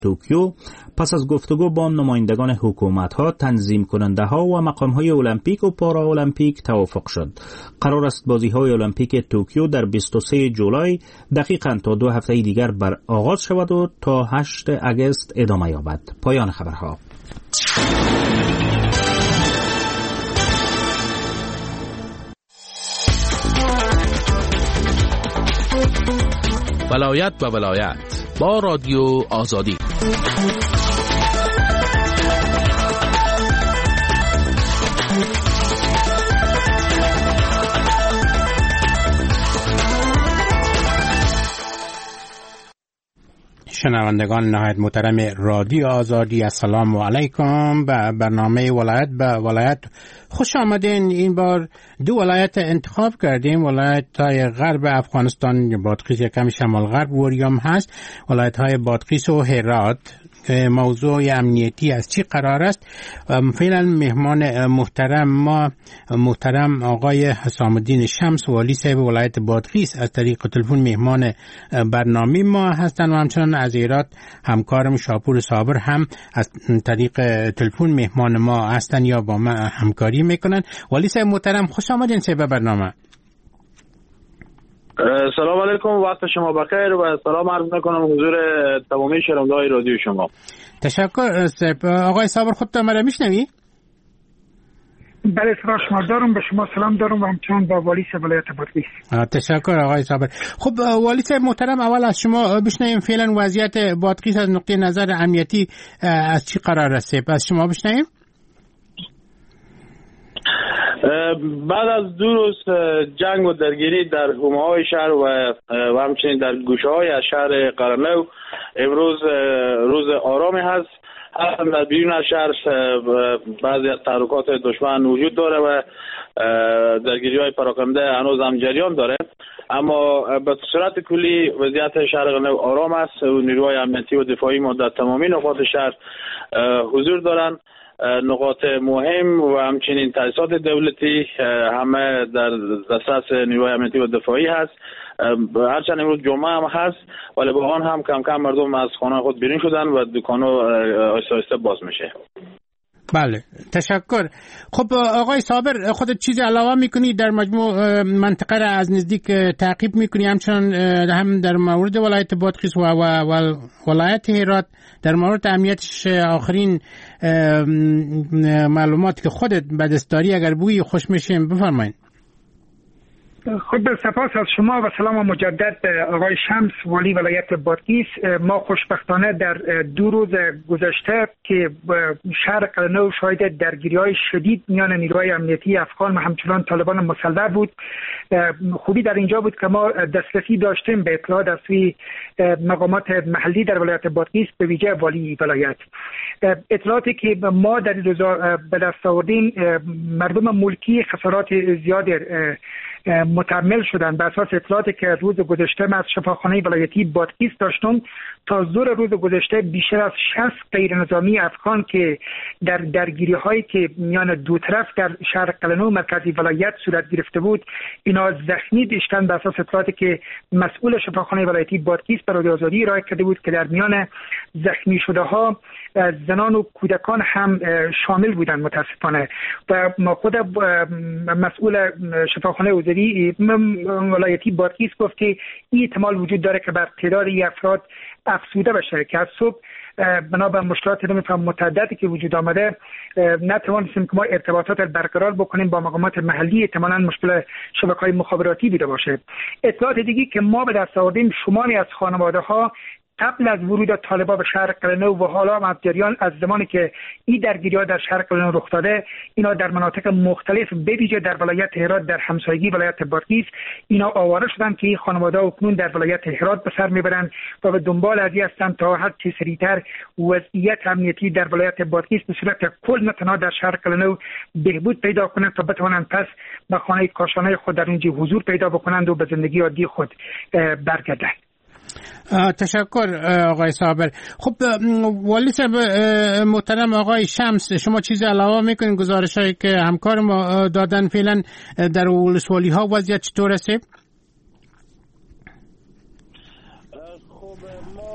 توکیو پس از گفتگو با نمایندگان حکومت‌ها، تنظیم کننده‌ها و مقام‌های المپیک و پارا المپیک توافق شد. قرار است بازی‌های المپیک توکیو در 23 جولای دقیقاً تا 2 هفته دیگر بر آغاز شود و تا 8 اگست ادامه یابد. پایان خبرها. ولایت و ولایت با رادیو آزادی. شنوندگان نهایت محترم رادیو آزادی، السلام علیکم. به برنامه ولایت به ولایت خوش آمدین. این بار 2 ولایت انتخاب کردیم. ولایت های غرب افغانستان، بادغیس کم شمال غرب وریام هست، ولایت های بادغیس و هرات. موضوع امنیتی از چی قرار است؟ فعلا مهمان محترم ما محترم آقای حسام الدین شمس، والی صاحب ولایت بادغیس، از طریق تلفن مهمان برنامه ما هستند و همچنان از هرات همکارم شاپور صابر هم از طریق تلفن مهمان ما هستند یا با ما همکاری میکنن. والی صاحب محترم خوش آمدین به برنامه. سلام علیکم، وقت شما بخیر و سلام عرض میکنم حضور تمامی شنونده‌های رادیو شما. تشکر. آقای صابر خودت مرا میشنوی؟ بله صدا شما دارم، به شما سلام دارم و همچنان با والی صاحب ولایت بادغیس. تشکر آقای صابر. خب والی صاحب محترم، اول از شما بشنویم فعلا وضعیت بادغیس از نقطه نظر امنیتی از چی قرار است؟ از شما بشنویم. بعد از 2 روز جنگ و درگیری در حومه‌های شهر و همچنین در گوشه‌های از شهر قرنلو، امروز روز آرامی هست. در بیرون از شهر بعضی از تحرکات دشمن وجود داره و درگیری‌های پراکنده هنوز هم جریان داره، اما به صورت کلی وضعیت شهر قرنلو آرام است. نیروهای امنیتی و دفاعی ما در تمامی نقاط شهر حضور دارند. نقاط مهم و همچنین تأسیسات دولتی همه در دسترس نیروهای امنیتی و دفاعی هست. هرچند امروز جمعه هم هست ولی با آن هم کم کم مردم از خانه خود بیرون شدن و دکان‌ها آهسته آهسته باز میشه. بله تشکر. خب آقای صابر، خودت چیزی علاوه میکنی در مجموع منطقه را از نزدیک تعقیب میکنی، همچنان هم در مورد ولایت بادغیس و ولایت هرات در مورد امنیتش آخرین معلوماتی که خودت به دست داری اگر بوی خوش میشیم بفرمایید. خب سپاس از شما و سلام مجدد آقای شمس، والی ولایت بادغیس. ما خوشبختانه در 2 روز گذشته که شهر قرنلو شاهد درگیری‌های شدید میان نیروهای امنیتی افغان و همچنان طالبان مسلح بود. خوبی در اینجا بود که ما دسترسی داشتیم به اطلاعات از سوی مقامات محلی در ولایت بادغیس، به ویژه والی ولایت. اطلاعاتی که ما در این روزا به دست آوردیم، مردم ملکی خسارات زیاد متحمل شدن. به اساس اطلاعاتی که روز گذشته من از شفاخانه ولایتی بادغیس داشتم، تا ظهر روز گذشته بیشتر از 60 غیر نظامی افغان که در درگیری هایی که میان 2 طرف در شهر قلنو مرکزی ولایت صورت گرفته بود، اینا زخمی داشتن. به اساس اطلاعاتی که مسئول شفاخانه ولایتی بادغیس به رادیو آزادی ارائه کرده بود که در میان زخمی شده ها زنان و کودکان هم شامل بودند متاسفانه. و ما خود مسئول شفاخانه ولایتی بادغیس گفت که این احتمال وجود داره که بر تعداد افراد افزوده بشه که از صبح بنابر مشکلات متعددی که وجود آمده نتوانستیم که ما ارتباطات برقرار بکنیم با مقامات محلی. احتمالاً مشکل شبکه‌های مخابراتی بوده باشه. اطلاعات دیگی که ما به دست آوردیم، شماری از خانواده‌ها قبل از ورود طالبان به شهر قلنو و حالا هم از جریان از زمانی که این درگیری‌ها در شهر قلنو رخ داده، اینا در مناطق مختلف به ویژه در ولایت هرات در همسایگی ولایت بادغیس اینا آواره شدن که این خانواده‌ها اکنون در ولایت هرات به سر میبرن و به دنبال از این هستند تا هر چه سریعتر وضعیت امنیتی در ولایت بادغیس به صورت کل نه تنها در شهر قلنو بهبود پیدا کنند تا بتوانند پس به خانه کاشانه خود در اونجا حضور پیدا بکنند و به زندگی عادی خود برگردند. تشکر آقای صابر. خب والی صاحب محترم آقای شمس، شما چیزی علاوه میکنین گزارشایی که همکار ما دادن فعلا در ولسوالی ها وضعیت چطور است؟ خب ما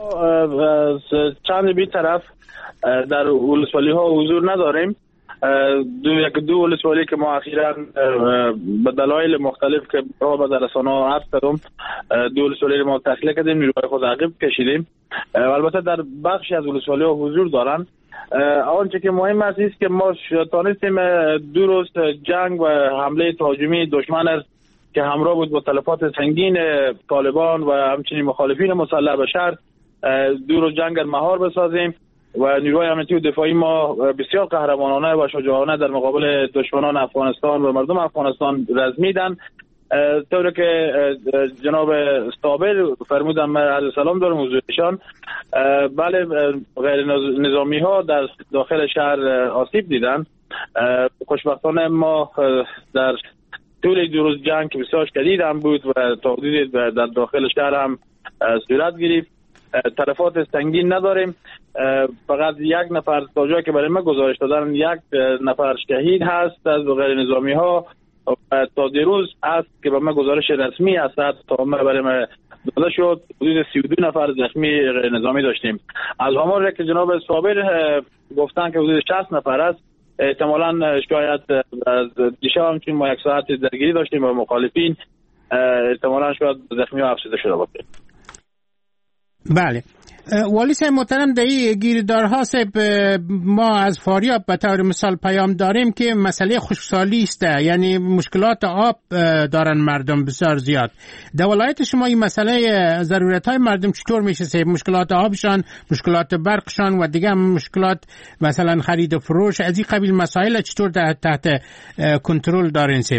چند بی طرف در ولسوالی ها حضور نداریم. دو ولسوالی که ما اخیراً به دلایل مختلف که با در رسانه ها عرض کردم، دو ولسوالی ما تخلیه کردیم، نیروهای خود عقب کشیدیم. البته در بخشی از ولسوالی ها حضور دارن. آنچه که مهم است که ما تانستیم 2 روز جنگ و حمله تهاجمی دشمن که همراه بود با تلفات سنگین طالبان و همچنین مخالفین مسلح به شهر 2 روز جنگ مهار بسازیم و نیروهای امنیتی و دفاعی ما بسیار قهرمانانه و شجاعانه در مقابل دشمنان افغانستان و مردم افغانستان رزمیدن. طوری که جناب صابر فرمودن، عرض سلام دارم حضورشان، بله غیر نظامی ها در داخل شهر آسیب دیدن. خوشبختانه ما در طول 2 روز جنگ که بسیار شدید هم بود و تهدید در داخل شهر هم صورت گرفت. تلفات سنگین نداریم، فقط 1 نفر تا جایی که برای ما گزارش دادن 1 نفر شهید هست از غیر نظامی ها. تا دیروز است که به ما گزارش رسمی است تا ما برای ما داده شد حدود 32 نفر زخمی غیر نظامی داشتیم. از آماری که جناب صابر گفتن که حدود 60 نفر است، احتمالاً شاید دیشب هم چون ما 1 ساعت درگیری داشتیم با مخالفین، احتمالاً شاید زخمی ها افزوده شده باشه. بله والی صاحب محترم، در این گیردارها صاحب ما از فاریاب به طور مثال پیام داریم که مسئله خشکسالی است، یعنی مشکلات آب دارن مردم بسیار زیاد. در ولایت شما این مسئله ضرورت های مردم چطور میشه صاحب؟ مشکلات آبشان، مشکلات برقشان و دیگه مشکلات مثلا خرید و فروش، از این قبیل مسائل چطور تحت کنترل دارین صاحب؟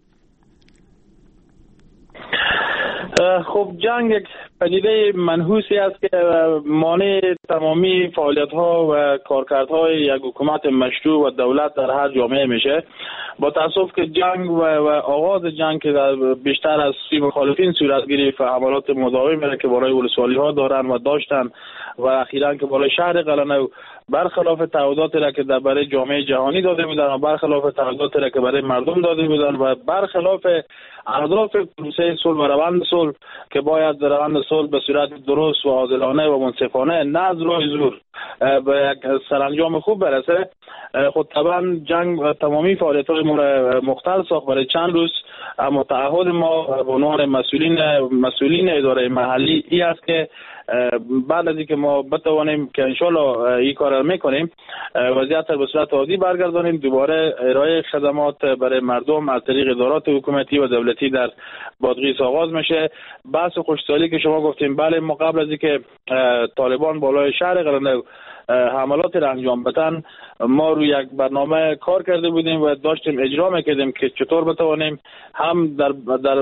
خب جنگ یک پدیده منحوسی است که مانع تمامی فعالیت‌ها و کارکردهای یک حکومت مشروع و دولت در هر جامعه میشه. با تأسف که جنگ و آغاز جنگ که در بیشتر از سوی مخالفین صورت گرفت و حملات مداوم که برای ولسوالی‌ها دارن و داشتن و اخیراً که برای شهر قلنو برخلاف تعهداتی را که برای جامعه جهانی داده بودن و برخلاف تعهداتی را که برای مردم داده بودن و برخلاف اهداف پروسه صلح و روند صلح که باید روند صلح به صورت درست و عادلانه و منصفانه نه از راه زور به یک سرانجام خوب برسه. خود طبعا جنگ و تمامی فعالیت‌های مختل ساخت برای چند روز، اما تعهد ما به عنوان مسئولین اداره محلی ای است که بعد از اینکه ما بتوانیم که انشالله این کار را میکنیم وضعیت را به صورت عادی برگردانیم، دوباره ارائه خدمات برای مردم از طریق ادارات حکومتی و دولتی در بادغیس آغاز میشه. بحث خشکسالی که شما گفتیم، بله ما قبل از اینکه طالبان بالای شهر قلنو حملات را انجام بدن ما روی یک برنامه کار کرده بودیم و داشتیم اجرا میکردیم که چطور بتوانیم هم در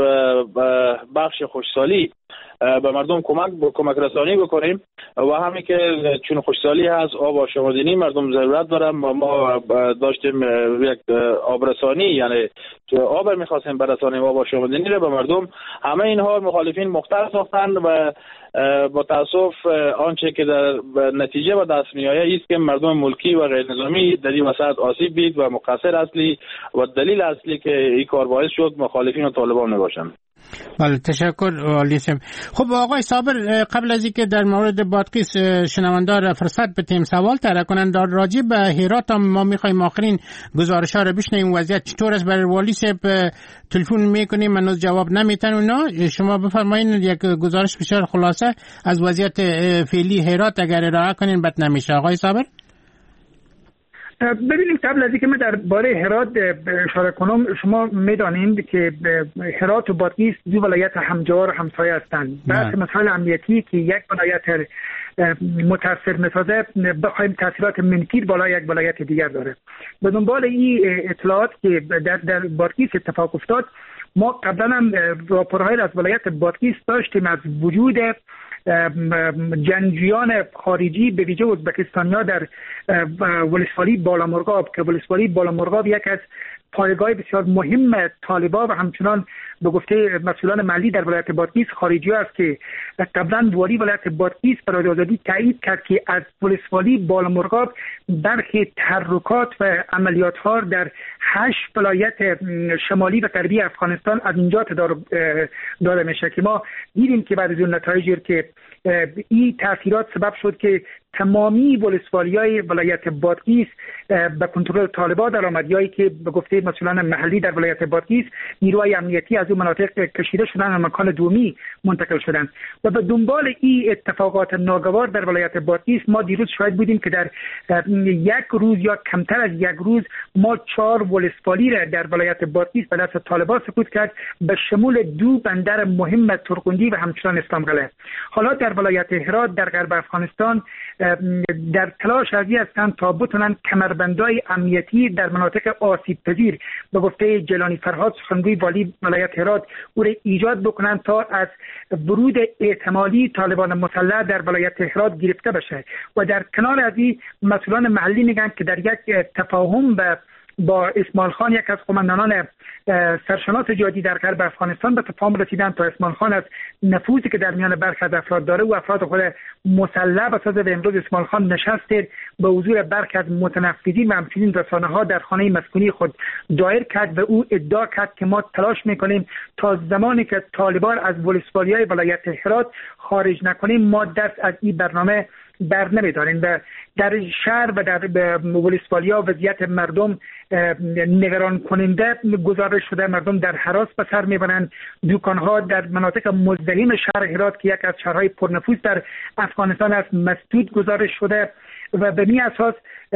بخش خشکسالی به مردم کمک رسانی بکنیم و همین که چون خشکسالی هست آب آشامیدنی مردم ضرورت دارن و ما داشتیم یک آب رسانی، یعنی آب می‌خواستیم برسانیم آب آشامیدنی رو به مردم. همه اینها مخالفین مختل ساختن و با تاسف آنچه که در نتیجه و دست میآید است که مردم ملکی و غیر نظامی در این وسط آسیب دید و مقصر اصلی و دلیل اصلی که این کار باعث شد مخالفین و طالبان میباشند. بله تشکر والی صاحب. خب آقای صابر، قبل از اینکه در مورد بادغیس شنوندار فرصت بتیم سوال طرح کنن در راجع به هرات هم ما میخوایم آخرین گزارش ها رو بشنویم وضعیت چطور است. برای والی صاحب تلفن میکنیم منوز جواب نمیتن اونا. شما بفرمایید یک گزارش بسیار خلاصه از وضعیت فعلی هرات اگر ارائه کنین بد نمیشه. آقای صابر ببینید قبل از اینکه من درباره هرات اشاره کنم، شما میدانید که هرات و بادغیس دو ولایت همجوار و همسایه هستند. بحث مسائل امنیتی که یک ولایت متاثر میسازه بخوایم تاثیرات منفی بالای یک ولایت دیگر داره. به دنبال این اطلاعات که در بادغیس اتفاق افتاد، ما قبلا هم راپورهای از ولایت بادغیس داشتیم از وجود جنگجویان خارجی به ویژه ازبکستانی‌ها در ولسوالی بالامرغاب که ولسوالی بالامرغاب یک از پایگاه بسیار مهم طالبان و همچنان به گفته مسئولان محلی در ولایت بادغیس خارجی است که قبلا والی ولایت بادغیس برای آزادی تایید کرد که از ولسوالی بالامرغاب برخی تحرکات و عملیات ها در 8 ولایت شمالی و غربی افغانستان از اینجا داده میشه که ما دیدیم که بعد از اون نتایجی که این تاثیرات سبب شد که تمامی ولسوالی‌های ولایت بادغیس به کنترل طالبان در آمد، یایی که به گفته مسئولان محلی در ولایت بادغیس نیروهای امنیتی از اون مناطق کشیده شدن و مکان دومی منتقل شدند. و به دنبال این اتفاقات ناگوار در ولایت بادغیس ما دیروز شاهد بودیم که در یک روز یا کمتر از یک روز ما 4 ولسوالی را در ولایت بادغیس به دست طالبان سقوط کرد، به شمول 2 بندر مهم ترقندی و همچنان اسلام قلعه. حالا در ولایت هرات در غرب افغانستان در تلاش ازی هستند تا بتونن کمربندهای امنیتی در مناطق آسیب پذیر به گفته جیلانی فرهاد سخنگوی والی ولایت هرات او را ایجاد بکنن تا از ورود احتمالی طالبان مسلح در ولایت هرات گرفته بشه. و در کنار از این مسئولان محلی میگن که در یک تفاهم با اسماعیل خان، یک از قماندانان سرشناس جهادی در غرب افغانستان، به تفاهم رسیدن تا اسماعیل خان از نفوذی که در میان برخی از افراد داره و افراد خود مسلح بسازه. و امروز اسماعیل خان نشسته به حضور برخی از متنفذین و همچنین رسانه‌ها در خانه مسکونی خود دایر کرد و او ادعا کرد که ما تلاش میکنیم تا زمانی که طالبان از ولسوالی‌های ولایت هرات خارج نکنیم ما دست از این برنامه بر نمیداریم. و در شهر و در ولسوالیا وضعیت مردم نگران کننده گزارش شده. مردم در هراس به سر میبرند. دکانها در مناطق مزدحم شهر هرات که یک از شهرهای پرنفوذ در افغانستان است مسدود گزارش شده و به این اساس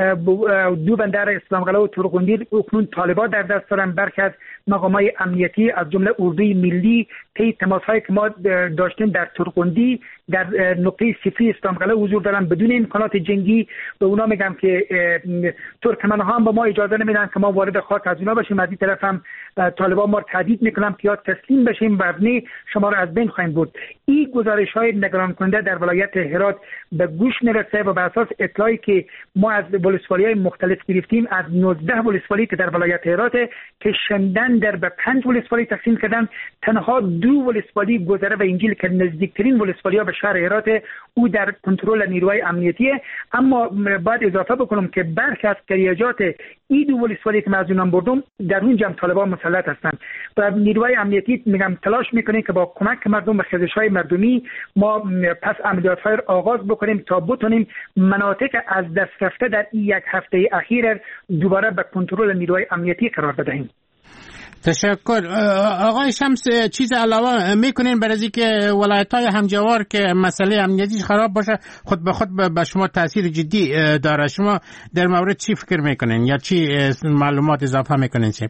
2 بندر اسلام قلعه و ترقندی اکنون طالبان در دست دارن. برخی از مقامات امنیتی از جمله اردوی ملی طی تماس‌هایی که ما داشتیم در ترقندی در نقطه صفری اسلام قلعه حضور دارن بدون امکانات جنگی. به اونا میگم که ترکمن‌ها هم به ما اجازه نمیدن که ما وارد خاک از اونا بشیم. از این طرف هم طالبان ما تهدید میکنن که یا تسلیم بشیم ورنه شما را از بین خواهیم برد. این گزارش‌های نگران کننده در ولایت هرات به گوش میرسه و به اساس اطلاعی که ما از ولسوالی‌های مختلف گرفتیم از 19 ولسوالی که در ولایت هرات که شندن در به 5 ولسوالی تقسیم کردن، تنها 2 ولسوالی گذره و انجیل که نزدیکترین ولسوالی ها به شهر هرات او در کنترل نیروهای امنیتیه. اما باید اضافه بکنم که برخی از قریجات این 2 ولسوالی که من از اونم بردم در اونجا هم طالبان مسلط هستند و نیروهای امنیتی میگم تلاش میکنیم که با کمک مردم و خزش‌های مردمی ما پس عملیات‌های آغاز بکنیم تا بتونیم مناطق از دست رفته در این یک هفته اخیر دوباره به کنترل نیروهای امنیتی قرار بدهیم. تشکر. آقای شمس چیز علاوه میکنین برای از اینکه ولایت‌های همجوار که مسئله امنیتیش خراب باشه خود به خود به شما تاثیر جدی داره، شما در مورد چی فکر میکنین یا چی معلومات اضافه میکنین؟ چی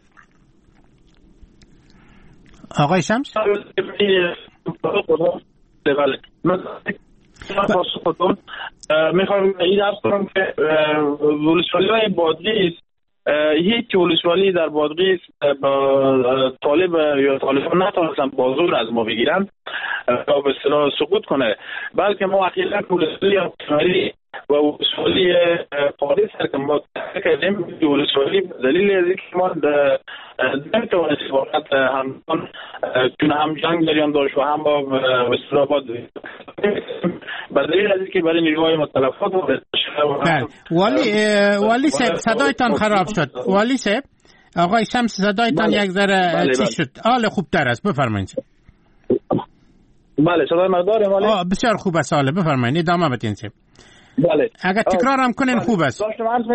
آقای شمس؟ بله میخوام این عرض کنم که ولسوالی‌های بادغیس هیچ ولسوالی در بادغیس با طالب یا طالبان نتونستن بازور از ما بگیرن تا به اصطلاح سقوط کنه، بلکه ما اخیراً ولسوالی اقتمالی و ولسوالی قادس که ما کردیم ولسوالی دلیل از اینکه ما نمیتوانستیم واقعا چون هم جنگ داریم داشت و هم با به اصطلاح دلیل از اینکه برای نیروهای متلفات والی صاحب صدایتان خراب شد. والی صاحب آقای شمس صدایتان یک ذره چی شد؟ حال خوبتر است، بفرمایید. بله صدای مقدار والی بسیار خوب است. حالا بفرمایید ادامه بدین. بله اگر تکرار هم کنین خوب است. داشتم عرض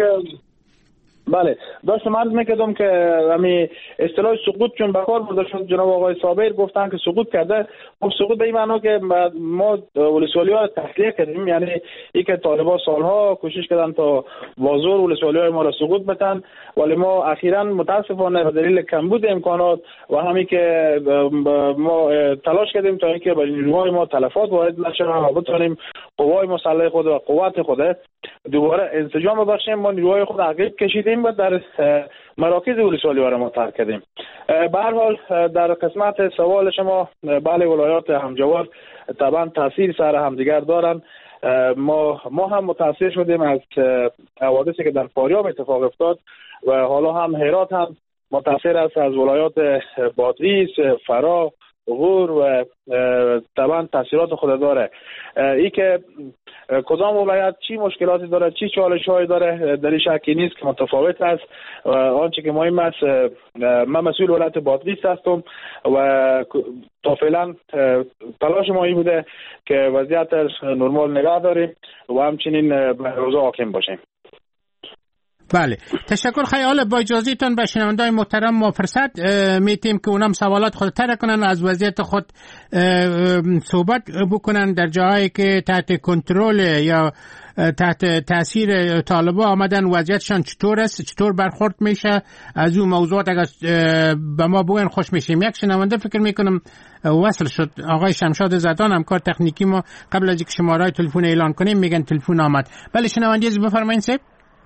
میکردم که همین اصطلاح سقوط چون به کار برده شد، جناب آقای صابر گفتن که سقوط کرده. خب سقوط به این معنی که ما ولسوالی‌ها تسلیه کردیم، یعنی اینکه طالبان سالها کوشش کردن تا بازور ولسوالی‌های ما را سقوط بدن، ولی ما اخیراً متاسفانه به دلیل کمبود امکانات و همین که ما تلاش کردیم تا اینکه برای نیروهای ما تلفات وارد نشه و بتونیم قوای مسلح خود و قوت خود دوباره انسجام ببخشیم. ما نیروهای خود عقب کشیدیم و در مراکز ولسوالی را ما ترک کردیم. به هر حال در قسمت سوال شما، بله ولایات همجوار طبعا تاثیر سر همدیگر دارن. ما هم متاثر شدیم از حوادثی که در فاریاب اتفاق افتاد و حالا هم هرات هم متاثر است از ولایات بادغیس، فرا، غور و طبعا تاثیرات خود داره. ای که کدام ولایت چی مشکلاتی داره، چی چالش هایی داره، در این شکی نیست که متفاوت است. آنچه که مهم است، من مسئول ولایت بادغیس هستم و تا فعلا تلاش ما این بوده که وضعیت نرمال نگاه داریم و همچنین به روزا حاکم باشیم. بله، تشکر. خیال با اجازهتون به شنوندای محترم ما فرصت میتیم که اونم سوالات خود طرح کنن، از وضعیت خود صحبت بکنن در جاهایی که تحت کنترل یا تحت تاثیر طالبا آمدن. وضعیتشان چطور است، چطور برخورد میشه از اون موضوعات؟ اگر به ما بگن خوش میشیم. یک شنونده فکر میکنم وصل شد، آقای شمشاد زدان، همکار تکنیکی ما، قبل از اینکه شماره تلفن اعلان کنیم میگن تلفن آمد. بله شنونده بفرمایید صاحب.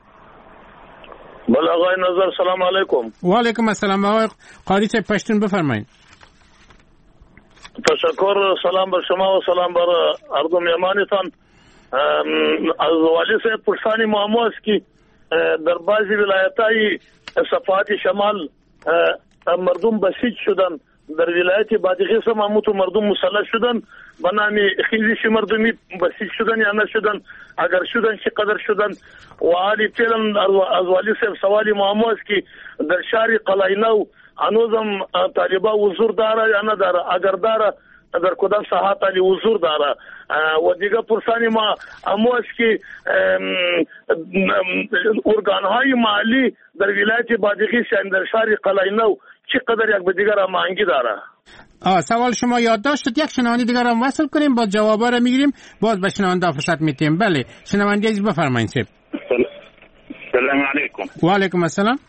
بله آقای نظر، سلام علیکم. و علیکم السلام. آقای قاری صاحب پشتون بفرمایید. تشکر، سلام بر شما و سلام بر اردو میهمانتان. از والی صاحب پرسانی معما است که در بعضی ولایت‌های صفحات شمال مردم بسیج شدن، در ولایت بادغیس هم همونطور مردم مسلح شدن، به نام خیزش مردمی بسیج شدن یا نشدن، اگر شدن چقدر شدن. و حالی فعلا از والی صاحب سوالی معما است که در شهر قلعه نو هنوزم طالبا حضور داره یا نداره، اگر داره در کدام ساحات علی حضور داره. و دیگه پرسانی ما همو است که ارگانهای محلی در ولایت بادغیس یعنی در شهر قلعه نو چقدر یک به دیگر هماهنگی داره. سوال شما یادداشت شد، یک شنونده دیگر هم وصل کنیم، با جوابا رو میگیریم، باز به شنونده فرصت میتیم. بله شنونده عزیز بفرمایید. سلام علیکم. و علیکم السلام.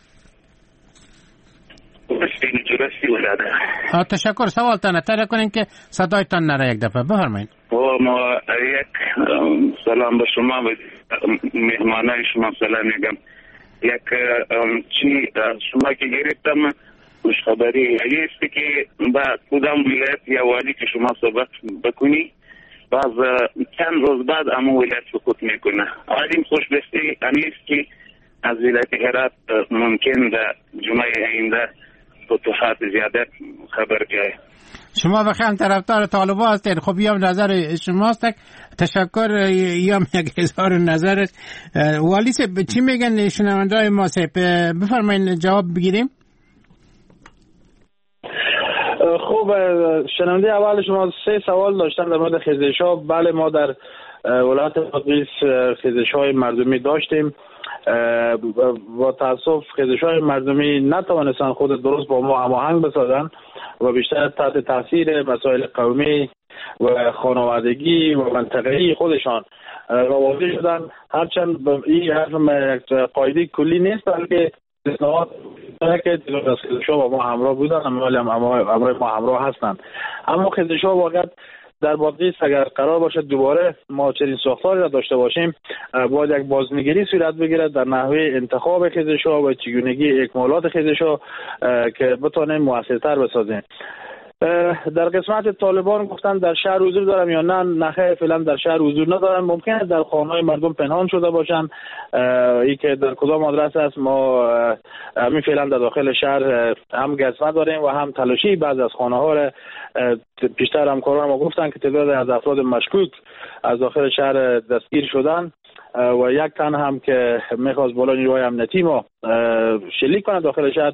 تشکر. سوالتان طرح کنین که صدایتان نره یک دفعه. بفرمایید. ما یک سلام به شما و مهمانای شما سلام میگم. یک چی شما که گرفتم خوشخبری است که با کدام ولایت یا والی که شما صحبت بکنی باز چند روز بعد اما ولایت سقوط میکنه. عالم خوشبختی است که از ولایت هرات ممکن در جمعه آینده فتوحات زیاده خبر جای. شما بخیر طرفدار طالبان هستید. خب یا نظر شماست. تشکر. یا یک اظهار نظر. والی صاحب چی میگن شنونده‌های ما صاحب؟ بفرمایید جواب بگیریم. خب شنونده اول شما 3 سوال داشتن در مورد خیزش‌ها. بله ما در ولایت بادغیس خیزش‌های مردمی داشتیم. با تاسف خیزش‌های مردمی نتوانستن خود درست با ما هماهنگ بسازن و بیشتر تحت تاثیر مسائل قومی و خانوادگی و منطقه‌ای خودشان واقع شدن. هرچند این حرف قاعده کلی نیست، بلکه استثناءات که از خیزش‌ها با ما همراه بودن، همراه ما همراه هستند. اما خیزش‌ها واقعا در بادغیس اگر قرار باشد دوباره ما چنین ساختاری را داشته باشیم، باید یک بازنگری صورت بگیرد در نحوه انتخاب خیزش‌ها و چگونگی اکمالات خیزش‌ها که بتوانیم موثرتر بسازیم. در قسمت طالبان گفتن در شهر حضور دارم یا نه فعلا در شهر حضور ندارم. ممکنه در خانه‌های مردم پنهان شده باشن. ای که در کدام آدرس است ما همین فعلا در داخل شهر هم گزمه داریم و هم تلاشی بعض از خانه‌ها را پیشتر همکاران ما گفتن که تعداد از افراد مشکوک از داخل شهر دستگیر شدن و یک تن هم که میخواست بالا نیروهای امنیتی ما شلیک کنه داخل شهر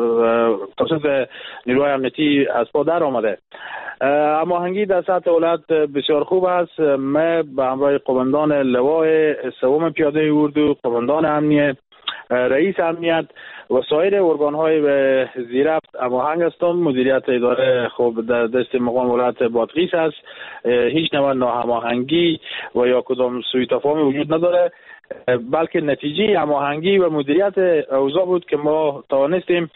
توسط نیروهای امنیتی از پا در آمده. هماهنگی در سطح ولایت بسیار خوب است. ما به همراه قماندان لوای سوم پیاده اردو، قماندان امنیت، رئیس امنیت و سایر ارگان‌های به زیرفت هماهنگ هستم. مدیریت اداره خوب در دست مقام ولایت بادغیس است. هیچ نوع ناهماهنگی و یا کدام سوء تفاهمی وجود نداره، بلکه نتیجه هماهنگی و مدیریت اوضاع بود که ما توانستیم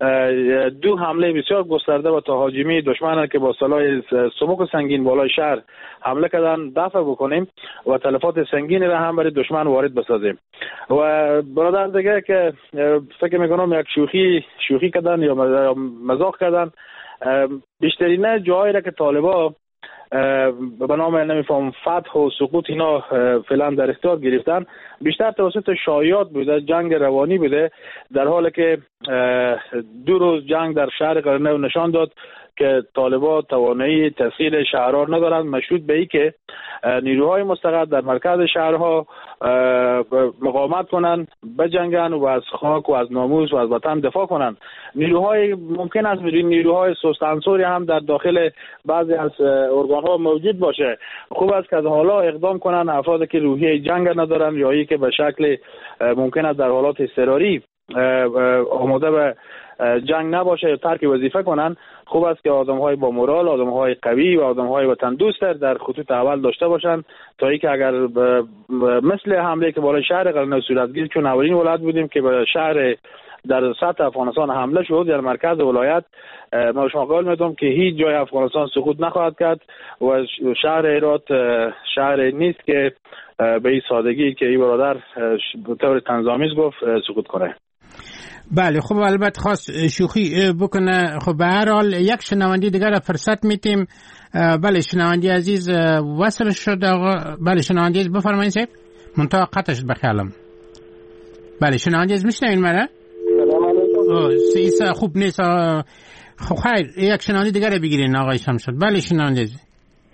2 حمله بسیار گسترده و تهاجمی دشمن که با سلاح سموک و سنگین بالای شهر حمله کردن دفع بکنیم و تلفات سنگین را هم برای دشمن وارد بسازیم. و برادر دیگه که فکر میکنم یک شوخی کردن یا مذاق کردن، بیشترین جاهایی را که طالبا به نام نمیفهم فتح و سقوط اینا فعلا در اختیار گرفتن، بیشتر توسط شایعات بوده، جنگ روانی بوده، در حالی که 2 روز جنگ در شهر قرنو نشان داد که طالبان توانایی تسخیر شهرها ندارند، مشروط به این که نیروهای مستقر در مرکز شهرها مقاومت کنند، بجنگن و از خاک و از ناموس و از وطن دفاع کنند. نیروهای ممکن است نیروهای سست عنصری هم در داخل بعضی از ارگان‌ها موجود باشه. خوب است که از حالا اقدام کنند افرادی که روحیه جنگ ندارند یا ای که به شکل ممکن است در حالات اضطراری آماده به جنگ نباشه یا ترک وظیفه کنن. خوب است که آدم‌های با مورال، آدم‌های قوی و آدم‌های وطن دوست در خطوط اول داشته باشن تا اینکه اگر مثل حمله که بالای شهر قرنو صورت گرفت، چون اولین ولایت بودیم که به شهر در سطح افغانستان حمله شد در مرکز ولایت، ما شما قول میدم که هیچ جای افغانستان سقوط نخواهد کرد و شهر هرات شهر نیست که به این سادگی که این برادر به طور تنظامیز گفت سقوط کنه. بله خب البته خواست شوخی بکنه. خب به هر حال یک شنونده دیگر فرصت میتیم. بله شنونده عزیز وصل شد آقا. بله شنونده عزیز بفرمایید صاحب. منتها قطع شد بخیالم. بله شنونده عزیز میشنوین مرا؟ سلام علیکم. خوب نیست. خب خیر یک شنونده دیگر بگیرین آقای شمشاد. بله شنونده عزیز.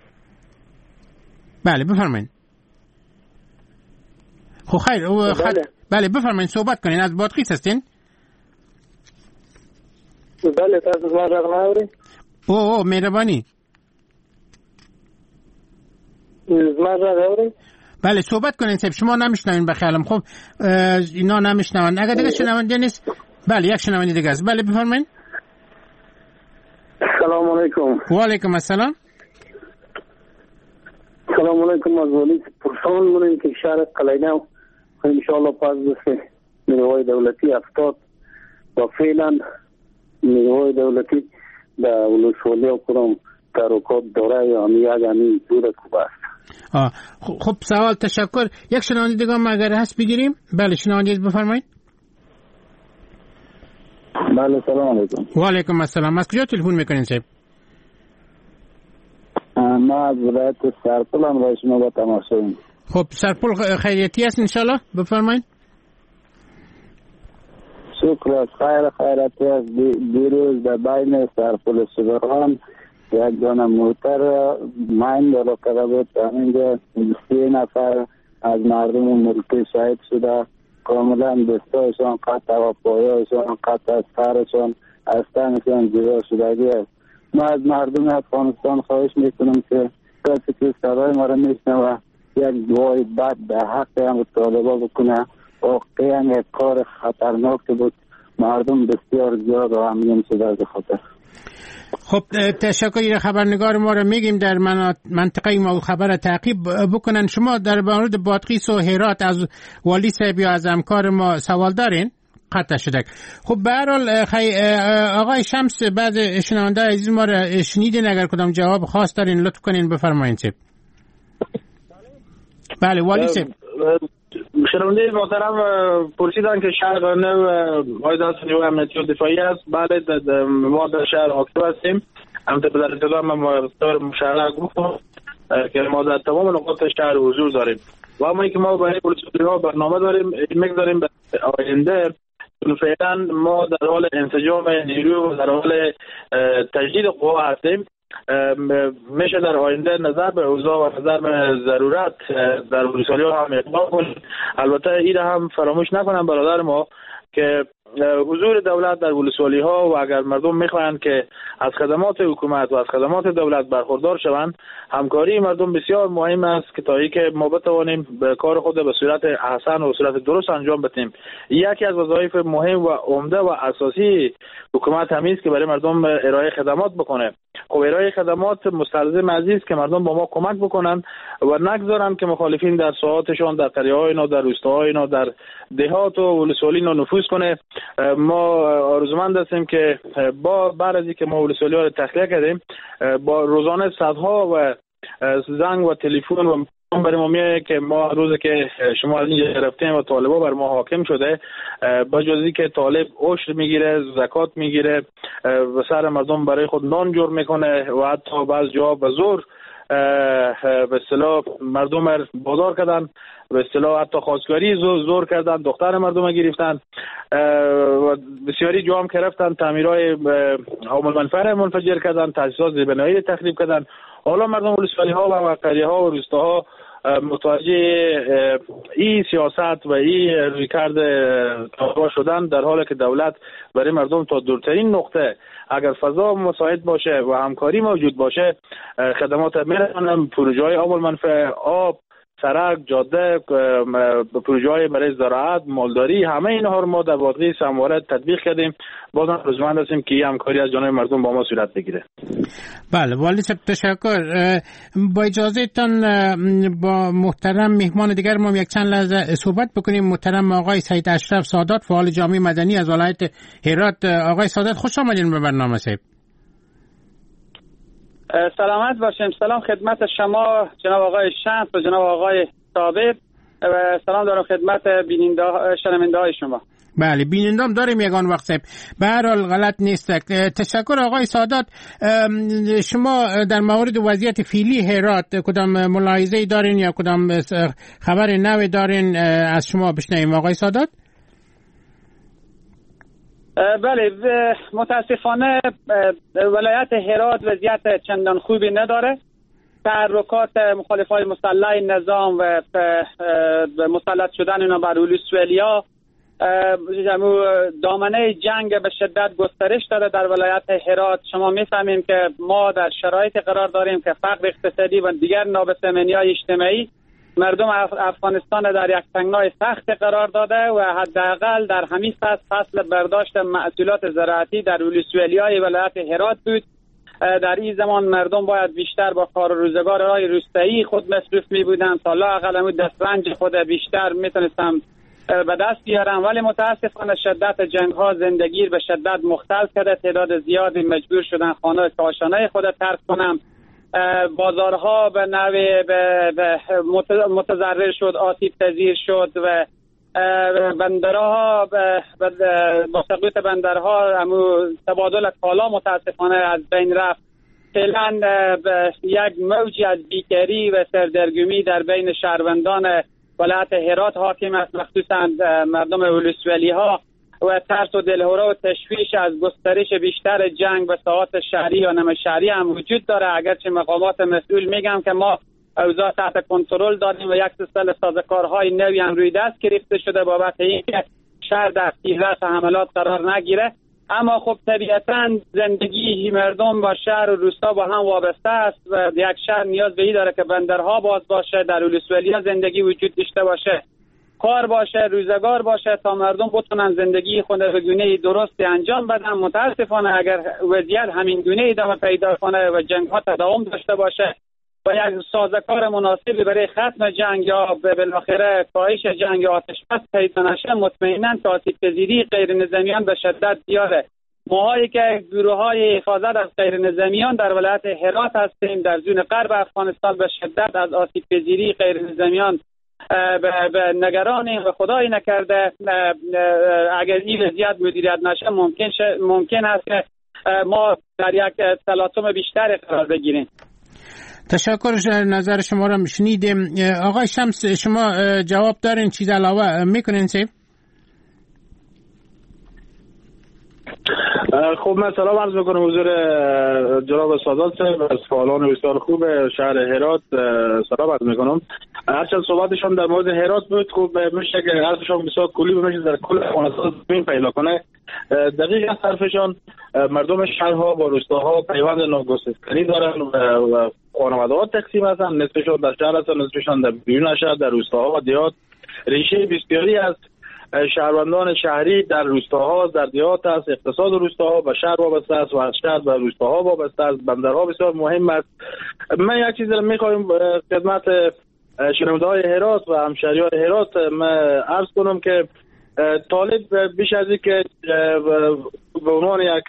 بله بفرمایید. خب خیر بله بفرمایید صحبت کنین. از بادغیس هستین؟ بله تاسو ما رغ ناوري. اوه مهرباني. ما رغ ناوري. بله صحبت کنین صاحب. شما نمیشنوین بخیالم. خب اینا نمیشنون. اگه دیگه شنونده نیست بله یک شنونده دیگه است. بله بفرمایید. سلام علیکم. و علیکم السلام. سلام علیکم از ولی پرسان مونیم که شهر قلعه‌نو ان شاء الله پاس بشه نیروهای دولتی افتاد و فعلا نیروهای دولتی در ولسوالی و کرم تحرکات دارای امیاد یعنی دور کوبه است. خب سوال تشکر. یک شنونده دیگه هم اگر هست بگیریم. بله شنونده بفرمایید. بله سلام علیکم. و علیکم السلام. از کجا تلفن میکنین صاحب؟ ما از ولایت سرپل هم رای شما با تماشاییم. خب سرپل خیریتی است انشالله بفرمایید. شکر از خیراتی است. دیروز در بین سرپل سبران یک دانه موتر ماین دارو کرده بود. همینجا 3 نفر از مردم ملکی شهید شده. کاملا دستایشان قطع و پایایشان قطع از سرشان از تنشان جدا شدگی است. ما از مردم افغانستان خواهش میکنم که کسی که صدای ما را میشنوه یک دعای بد در حق هم طالبا بکنه. واقعا یک کار خطرناک بود. مردم بسیار زیاد و همین شده از خطر. خب تشکر. خبرنگار ما را میگیم در منطقه ما خبر تعقیب بکنن. شما در مورد بادغیس و هرات از والی صاحب یا از همکار ما سوال دارین؟ قطع شده. خب به هر حال آقای شمس بعد شنونده عزیز ما را شنیدین، اگر کدام جواب خاص دارین لطف کنین بفرمایید صاحب. بله والی صاحب. شنونده محترم پرسیدن که شهر قرنو آیداس نیروی امنیتی و دفاعی است. بله ما در شهر آکتو هستیم. همطور در ابتدا ما مشرع گفتم که ما در تمام نقاط شهر حضور داریم و اما اینکه ما برای ولسوالی‌ها برنامه داریم میگذاریم به آینده. فعلا ما در حال انسجام نیرو و در حال تجدید قوا هستیم. میشه در آینده نظر به اوضاع و نظر به ضرورت در ولسوالی‌ها هم اقدام کنیم. البته این هم فراموش نکنم برادر ما که حضور دولت در ولسوالی‌ها و اگر مردم میخواهند که از خدمات حکومت و از خدمات دولت برخوردار شوند، همکاری مردم بسیار مهم است که تا اینکه ما بتوانیم به کار خود به صورت احسن و صورت درست انجام بدیم. یکی از وظایف مهم و عمده و اساسی حکومت همین است که برای مردم ارائه خدمات بکنه. خب ارائه خدمات مستلزم است که مردم با ما کمک بکنن و نگذارن که مخالفین در ساحاتشان، در قریه‌های اینا، در روستاهای اینا، در دهات و ولسوالی نفوذ کنه. ما آرزومند هستیم که با بعد از اینکه ما ولسوالی‌ها رو تخلیه کردیم با روزانه صدها و زنگ و تلفن و برای ما میگه که ما روزی که شما از اینجا رفتیم و طالبا بر ما حاکم شده، با جزی که طالب عشر میگیره، زکات میگیره و سر مردم برای خود نان جور میکنه و حتی بعض جا به زور به اصطلاح مردم بازار کردن، به اصطلاح حتی خواستگاری زور کردن، دختر مردم گرفتن، بسیاری جام گرفتن، تعمیرهای حامل منفعه منفجر کردن، تاسیسات زیربنایی تخریب کردن. حالا مردم ولسوالی ها و قریه ها و روستاها متوجه این سیاست و این رویکرد طالبان شدن، در حالی که دولت برای مردم تا دورترین نقطه اگر فضا مساعد باشه و همکاری موجود باشه خدمات میرسونن، پروژه‌های آب منفعه، آب، سرک، جاده، پروژه‌های برای زراعت، مالداری، همه اینها رو ما در واقع سمواره تطبیق کردیم. بازم رضامند هستیم که این همکاری از جانب مردم با ما صورت بگیره. بله والی صاحب تشکر. با اجازه تان با محترم مهمان دیگر ما یک چند لحظه صحبت بکنیم. محترم آقای سید اشرف سادات، فعال جامعه مدنی از ولایت هرات. آقای سادات خوش آمدین به برنامه صاحب. سلامت باشیم. سلام خدمت شما جناب آقای شمس و جناب آقای ثابت و سلام دارم خدمت شنونده های شما. بله بینندام داریم یگان وقت صاحب. به هر حال غلط نیست. تشکر آقای سادات. شما در مورد وضعیت فعلی هرات کدام ملاحظه‌ای دارین یا کدام خبر نو دارین از شما بشنویم آقای سادات؟ بله متاسفانه ولایت هرات وضعیت چندان خوبی نداره. تحرکات مخالفای مسلح نظام و مسلط شدن اینا بر ولسوالیا دامنه جنگ به شدت گسترش داده در ولایت هرات. شما میفهمیم که ما در شرایط قرار داریم که فقر اقتصادی و دیگر نابسامانی‌های اجتماعی مردم افغانستان در یک تنگنای سخت قرار داده و حداقل در همین فصل برداشت محصولات زراعتی در ولسوالی‌های ولایت هرات بود. در این زمان مردم باید بیشتر با کار و روزگارهای روستایی خود مصروف می بودند تا لااقل دسترنج خود بیشتر میتونستن به دست بیارن، ولی متاسفانه شدت جنگ ها زندگی به شدت مختل کرده. تعداد زیادی مجبور شدن خانه کاشانه خود ترک کنن. بازارها به نوع متضرر شد، آسیب پذیر شد و بندرها با سقوط بندرها تبادل کالا متاسفانه از بین رفت. فعلا یک موجی از بیکاری و سردرگمی در بین شهروندان ولایت هرات حاکم است، مخصوصا مردم ولسوالی ها، و ترس و دلهوره و تشویش از گسترش بیشتر جنگ به ساحات شهری یا نیم شهری هم وجود داره. اگرچه مقامات مسئول میگم که ما اوضاع تحت کنترل داریم و یک سلسله سازوکارهای نوی هم روی دست گرفته شده بابت اینکه شهر در تیررس حملات قرار نگیره، اما خب طبیعتا زندگی مردم با شهر و روستا با هم وابسته است و یک شهر نیاز به این داره که بندرها باز باشه، در ولسوالی‌ها زندگی وجود داشته باشه، کار باشه، روزگار باشه تا مردم بتونن زندگی خود به گونه درستی انجام بدن. متاسفانه اگر وضعیت همین گونه ادامه پیدا کنه و جنگ ها تداوم داشته باشه و یک سازوکار مناسبی برای ختم جنگ یا بالاخره کاهش جنگ یا آتش بس پیدا نشه، مطمئنا آسیب‌پذیری غیر نظامیان به شدت زیاده. ماهایی که گروه‌های حفاظت از غیر نظامیان در ولایت هرات هستیم، در زون غرب افغانستان به شدت از آسیب‌پذیری غیر نظامیان به نگرانیم و خدایی نکرده اگر این وضعیت مدیریت نشه ممکن است که ما در یک تلاطم بیشتر قرار بگیریم. تشکر، نظر شما را شنیدیم. آقای شمس شما جواب دارین، چیز علاوه میکنین سیب؟ خب من سلام عرض میکنم حضور جناب سادات صاحب از فعالان بسیار خوب شهر هرات. سلام عرض میکنم. هرچند صحبتشون در مورد هرات بود، خب میشه که حرفشون بسیار کلی بمیشه در کل افغانستان زمین پیدا کنه. دقیقا حرفشون مردم شهرها با روستاها پیوند ناگسستنی دارن و خانواده‌ها تقسیم هستن، نصفشون در شهر هستن، نصفشون در بیرون شهر، در روستاها و دیهات. ریشه بسیاری از شهروندان شهری در روستاها، در دیهات است. اقتصاد روستاها به شهر وابسته است و از شهر به روستاها وابسته است. بندرها بسیار مهم است. من یک چیز رو می‌خوایم خدمت شنونده‌های هرات و همشهریان هرات عرض کنم که طالب بیش از این که به عنوان یک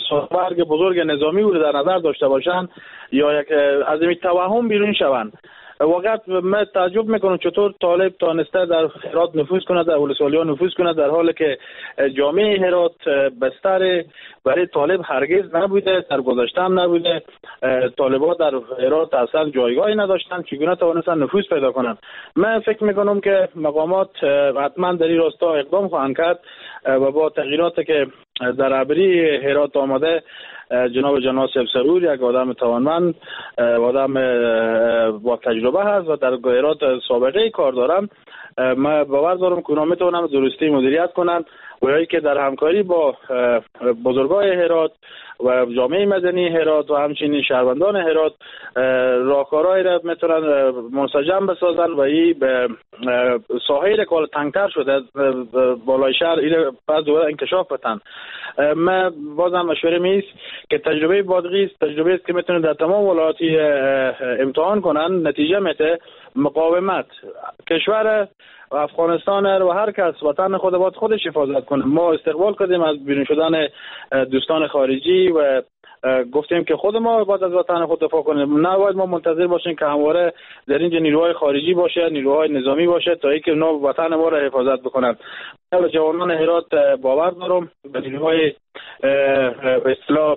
سازوکار بزرگ نظامی رو در نظر داشته باشند یا یک از این توهم بیرون شوند، واقعا من تعجب میکنم چطور طالب تانسته در هرات نفوذ کنه، در ولسوالی‌ها نفوذ کنه، در حالی که جامعه هرات بستر برای طالب هرگز نبوده، در گذشته هم نبوده. طالب‌ها در هرات اصلا جایگاهی نداشتن، چگونه توانستن نفوذ پیدا کنن. من فکر میکنم که مقامات حتما در این راستا اقدام خواهند کرد و با تغییراتی که در ابری هرات آمده، جناب ناصر سرور یک آدم توانمند، آدم با تجربه هست و در هرات سابقه کار دارم. من باور دارم که اونا میتونن درستی مدیریت کنن و یکی که در همکاری با بزرگای هرات و جامعه مدنی هرات و همچنین شهروندان هرات راهکارهایی را میتونن منسجم بسازن و این به ساحه را که تنگتر شده بالای شهر این بعد دوباره انکشاف بدن. من بازم مشوره میست که تجربه بادغیس تجربه است که میتونه در تمام ولایاتی امتحان کنن. نتیجه میده مقاومت کشور و افغانستان و هر کس وطن خود باید خودش حفاظت کنه. ما استقبال کردیم از بیرون شدن دوستان خارجی و گفتیم که خود ما باید از وطن خود دفاع کنیم، نه باید ما منتظر باشیم که همواره در اینجا نیروهای خارجی باشه، نیروهای نظامی باشه تا اینکه اونا وطن ما را حفاظت بکنن. من جوانان هرات باور دارم به نیروهای به اصطلاح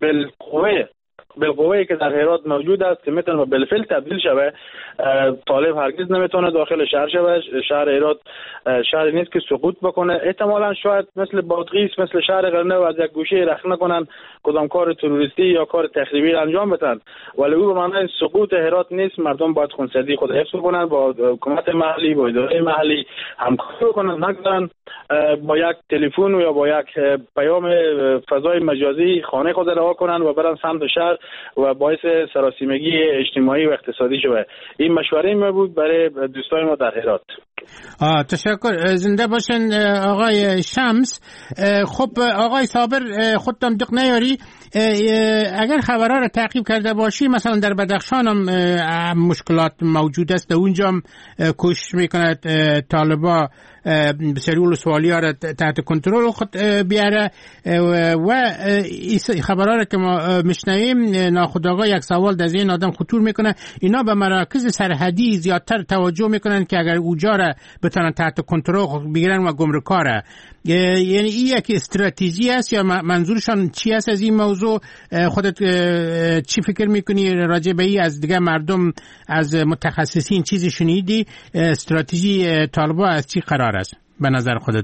بالقوه‌ای که در هرات موجود است که میتونه بالفعل تبدیل شوه. طالب هرگز نمیتونه داخل شهر شوه. شهر هرات شهری نیست که سقوط بکنه. احتمالاً شاید مثل بادغیس، مثل شهر قرنه و از یک گوشه رخ نکنن کدام کار تروریستی یا کار تخریبی انجام بدن، ولی او به معنای سقوط هرات نیست. مردم باید خونسردی خود حفظ کنن، با حکومت محلی با اداره محلی همکاری کنن، نگذارن با یک تلفن یا با یک پیام فضای مجازی خانه خود رها کنن و برن سمت شهر و باعث سراسیمگی اجتماعی و اقتصادی شده. این مشوره ما بود برای دوستان ما در هرات. تشکر. زنده باشن آقای شمس. خب آقای صابر خودتان دق نیاری، اگر خبرها را تعقیب کرده باشی مثلا در بدخشان هم مشکلات موجود است، اونجا هم کوشش میکند طالبا بسیاری ولسوالی ها را تحت کنترل خود بیاره و خبرها را که ما میشنویم ناخودآگاه یک سوال در ذهن آدم خطور میکنه، اینا به مراکز سرحدی زیادتر توجه میکنن که اگر اونجا را بتونن تحت کنترل بگیرن و گمرکاره. یعنی این یک استراتژی است یا منظورشان چی است از این موضوع؟ خودت چی فکر میکنی راجع به این؟ از دیگه مردم از متخصصین چیزی شنیدی؟ استراتژی طالبا از چی قرار است به نظر خودت؟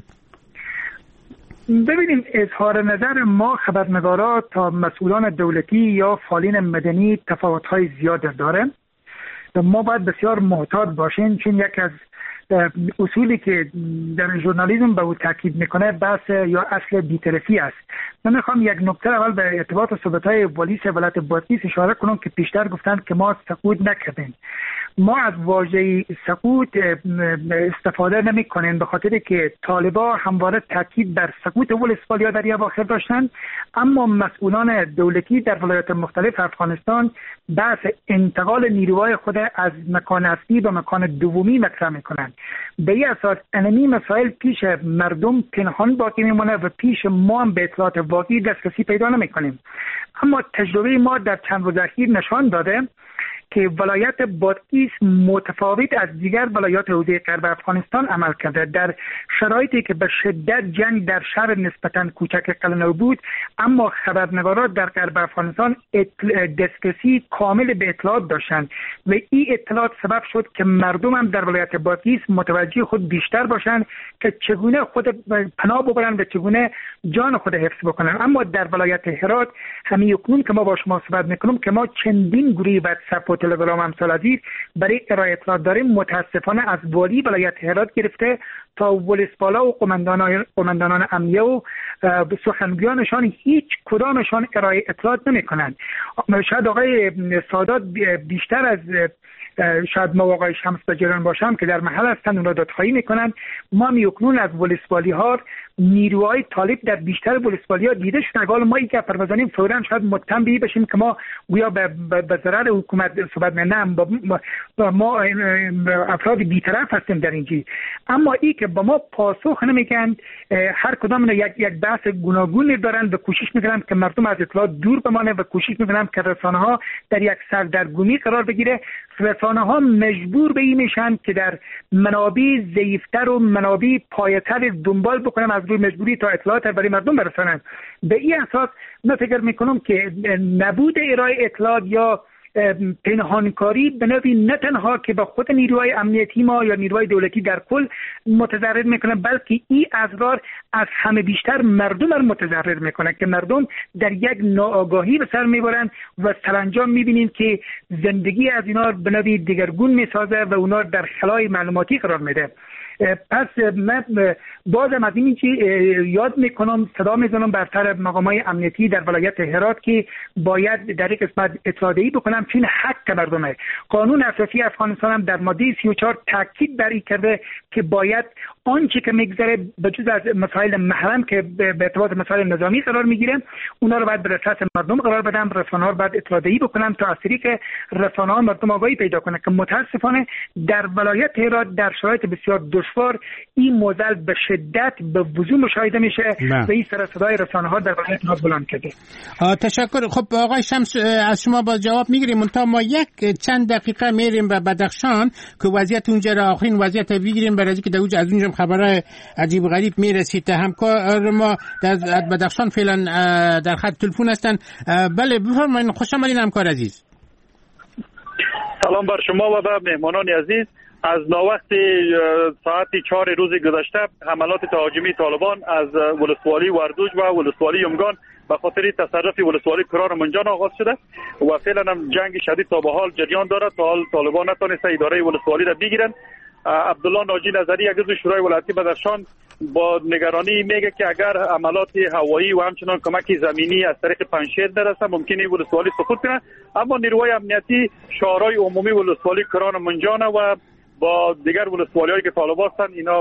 ببینیم اظهار نظر ما خبرنگارا تا مسئولان دولتی یا فعالین مدنی تفاوت‌های زیاد داره و ما باید بسیار محتاط باشیم، چون یک از اصولی که در ژورنالیسم به او تاکید میکنه بحث یا اصل بی‌طرفی است. من میخوام یک نکته اول به ارتباط صحبت‌های والی ولایت بادغیس اشاره کنم که پیشتر گفتند که ما سقوط نکردیم. ما از واژه سقوط استفاده نمی کنیم به خاطر که طالبا همواره تاکید بر سقوط ولسوالیا در اواخر داشتند، اما مسئولان دولتی در ولایات مختلف افغانستان بحث انتقال نیروهای خود از مکان اصلی به مکان دومی مطرح میکنند. به این اساس انمی مسائل پیش مردم پنهان باقی میمونه و پیش ما هم به اطلاعات واقعی دسترسی پیدا نمیکنیم. اما تجربه ما در چند روز اخیر نشان داده که ولایت بادغیس متفاوت از دیگر ولایات حوزه غرب افغانستان عمل کرده. در شرایطی که به شدت جنگ در شهر نسبتاً کوچک قلنو بود، اما خبرنگاران در غرب افغانستان دسترسی کامل به اطلاعات داشتند و این اطلاعات سبب شد که مردم هم در ولایت بادغیس متوجه خود بیشتر باشند که چگونه خود پناه ببرند و چگونه جان خود حفظ بکنند. اما در ولایت هرات همین اکنون که ما با شما صحبت میکنم که ما چندین گروه واتساپ و تلگرام امثال عزیز برای ارائه اطلاعات داریم، متاسفانه از والی ولایت هرات گرفته تا ولسوالا و قماندانان امنیه و سخنگویانشان هیچ کدامشان ارائه اطلاعات نمی کنند. شاید آقای سادات بیشتر از شاید ما آقای شمس بجران باشم که در محل هستند اونا دادخواهی میکنند. ما میکنون از ولسوالی ها نیروهای طالب در بیشتر ولسوالی ها دیده شد. اگر ما یک حرف بزنیم فوراً شاید متهم بشیم که ما گویا به ضرر حکومت صحبت می‌کنیم، ما افراد بی‌طرف هستیم در اینجا. اما این که با ما پاسخ نمیگن، هر کدام یک بحث گوناگون دارن و کوشش میکنن که مردم از اطلاعات دور بمانه و کوشش میکنن که رسانه ها در یک سردرگمی قرار بگیره. رسانه رسانه‌ها مجبور به این میشن که در منابع ضعیفتر و منابع پایه‌تر دنبال بکنن، از روی مجبوری تا اطلاعات برای مردم برسانن. به این اساس من فکر میکنم که نبود ارائه اطلاعات یا پنهانکاری به نوعی نه تنها که به خود نیروهای امنیتی ما یا نیروهای دولتی در کل متضرر میکنه، بلکه این اضرار از همه بیشتر مردم را متضرر میکنه که مردم در یک ناآگاهی به سر میبرند و سرانجام میبینیم که زندگی از اینا به نوعی دگرگون میسازه و اونا در خلای معلوماتی قرار میده. پس من بازم از این چی یاد میکنم، صدا میزنم بر سر مقامات امنیتی در ولایت هرات که باید در یک قسمت اطلاعی بکنم، چون حق مردمه. قانون اساسی افغانستان هم در ماده 34 تاکید بر این کرده که باید آنچه که میگذره بجز از مسائل محرم که به ارتباط مسائل نظامی قرار میگیره، اونا رو باید به دسترس مردم قرار بدم، رسانه‌ها رو باید اطلاعی بکنم تا از طریق رسانه‌ها مردم آگاهی پیدا کنه که متاسفانه در ولایت هرات در شرایط بسیار دشوار این موزل به شدت به وضوح مشاهده میشه و این سر صدای رسانه‌ها در ولایت هرات بلند کرده. تشکر. خب آقای شمس از شما با جواب میگیریم، تا ما یک چند دقیقه میریم به بدخشان که وضعیت اونجا را آخرین وضعیت بگیریم، برای اینکه از اونجا خبرای عجیب و غریب میرسید. همکار ما در بدخشان فعلا در خط تلفن هستن. بله بفرمایید. خوش آمدید همکار عزیز. سلام بر شما و به مهمانان عزیز. از ناوقت ساعت 4 روز گذشته حملات تهاجمی طالبان از ولسوالی وردوج و ولسوالی یمگان به خاطر تصرف ولسوالی کران منجان آغاز شده و فعلا هم جنگ شدید تا به حال جریان دارد. تا حال طالبان نتونسته اداره ولسوالی را بگیرن. عبدالله ناجی نظری عضو شورای ولایتی بدخشان با نگرانی میگه که اگر عملات هوایی و همچنان کمک زمینی از طریق پنشیر برسه ممکنه ولسوالی سقوط کنه، اما نیروهای امنیتی شورای عمومی ولسوالی کران منجان و با دیگر ولسوالی‌هایی که طالبان هستند اینا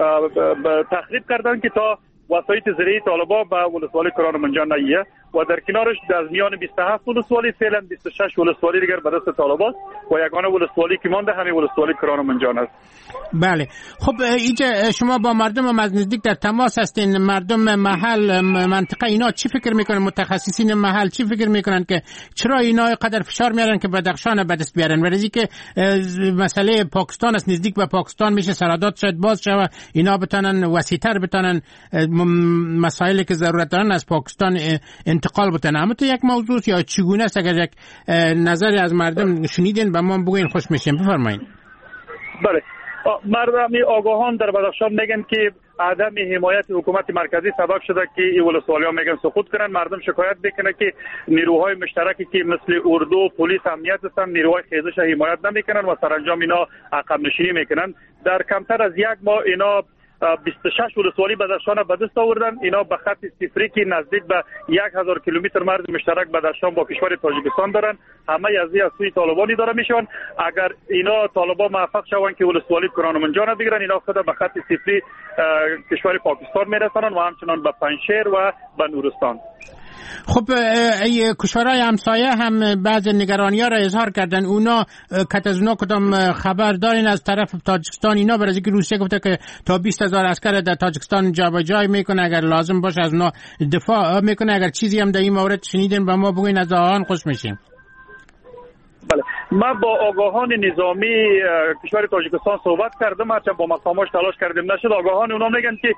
تخریب کردن که تا وسایط زرعی طالبان به ولسوالی کران منجان نیه و در کنارش از میان 27 ولسوالی فعلا 26 ولسوالی دیگر به دست طالبان و یگانه ولسوالی که مانده همین ولسوالی کران منجان است. بله. خب اینجا شما با مردم از نزدیک در تماس هستین، مردم محل منطقه اینا چی فکر میکنن؟ متخصصین محل چی فکر میکنن که چرا اینا قدر فشار میارن که بدخشان به دست بیارن؟ ولی که مسئله پاکستان است، نزدیک به پاکستان میشه، سرحدات شاید باز شه و اینا بتونن وسیع‌تر بتونن مسائلی که ضرورت دارن از پاکستان انتقال بتن. اما تو یک موضوع یا چگونه است؟ اگر یک نظری از مردم شنیدین به ما بگوین خوش میشیم. بفرمایید. بله. مردمی آگاهان در بدخشان میگن که عدم حمایت حکومت مرکزی سبب شده که این ولسوالی‌ها میگن سقوط کنن. مردم شکایت میکنه که نیروهای مشترکی که مثل اردو، پلیس، امنیت هستن نیروهای خیزش حمایت نمیکنن و سرانجام اینا عقب نشینی میکنن. در کمتر از یک ماه اینا 26 ولسوالی بدخشان به دست آوردن. اینا به خط صفری که نزدیک به 1000 کیلومتر مرز مشترک بدخشان با کشور تاجیکستان دارن. همه از سوی طالبانی داره میشون. اگر اینا طالبان موفق شوند که ولسوالی کران منجان بگیرن، اینا خود به خط صفری کشور پاکستان میرسونن و همچنان به پنشیر و به نورستان. خب کشورهای همسایه هم بعض نگرانی ها را اظهار کردن. اونا از اونا کدام خبر دارین از طرف تاجیکستان؟ اینا برای اینکه روسیه گفته که تا 20,000 عسکر در تاجیکستان جابجایی میکنه، اگر لازم باشه از اونا دفاع میکنه. اگر چیزی هم در این مورد شنیدین با ما بگوین، از آن خوش میشیم. بله، من با آگاهان نظامی کشور تاجیکستان صحبت کردم، هرچند با مقاماش تلاش کردیم نشد. آگاهان اونا میگن که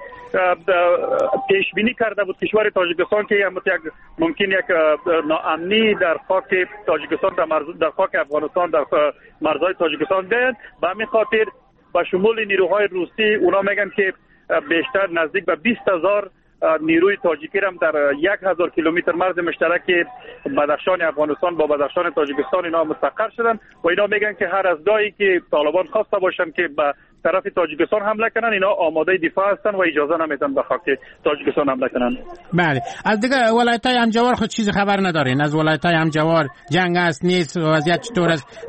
پیش بینی کرده بود کشور تاجیکستان که ممکن یک ناامنی در خاک تاجیکستان در خاک افغانستان در مرزهای تاجیکستان بیاید. به همین خاطر با شمول نیروهای روسی اونا میگن که بیشتر نزدیک به 20,000 نیروی تاجیکی هم در 1000 کیلومتر مرز مشترک بدخشان افغانستان با بدخشان تاجیکستان اینا مستقر شدن و اینا میگن که هر از گاهی که طالبان خواسته باشن که به طرف تاجیکستان حمله کنن، اینا آماده دفاع هستن و اجازه نمیدن به خاک تاجیکستان حمله کنن. بله. از دیگه ولایت‌های همجوار خود چیزی خبر ندارین؟ از ولایت‌های همجوار جنگ است نیست؟ وضعیت چطور است؟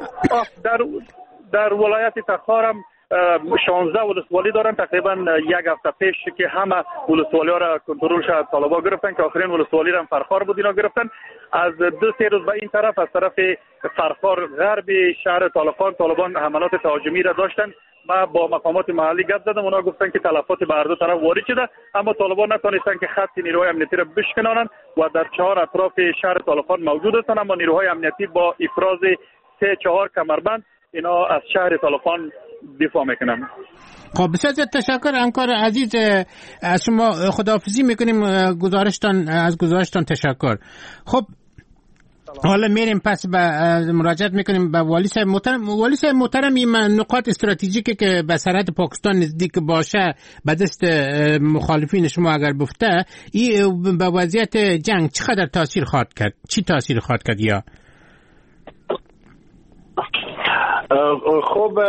در ولایت تخار هم 16 ولسوالی دارن. تقریبا یک هفته پیش که همه ولسوالی ها را کنترل شد طالبان گرفتن که آخرین ولسوالی را فرخار بود اینا گرفتن. از 2-3 روز به این طرف از طرف فرخار غرب شهر طالبان حملات تهاجمی را داشتن. ما با مقامات محلی گپ زدم، اونا گفتن که تلفات به هر دو طرف وارد شده، اما طالبان نتونستن که خط نیروهای امنیتی را بشکنانن و در 4 اطراف شهر طالبان موجود هستند. اما نیروهای امنیتی با افراز 3-4 کمربند اینا از شهر تالقان دفاع میکنن. خب بسیار تشکر همکار عزیز، از شما خداحافظی میکنیم. از گزارشتان تشکر. خب حالا میریم پس به مراجعت میکنیم به والی صاحب محترم. والی صاحب محترم، این نقاط استراتژیکی که به سرحد پاکستان نزدیک باشه به دست مخالفین شما اگر بفته، این به وضعیت جنگ چقدر تاثیر خواهد کرد؟ چی تاثیر خواهد کرد؟ یا خب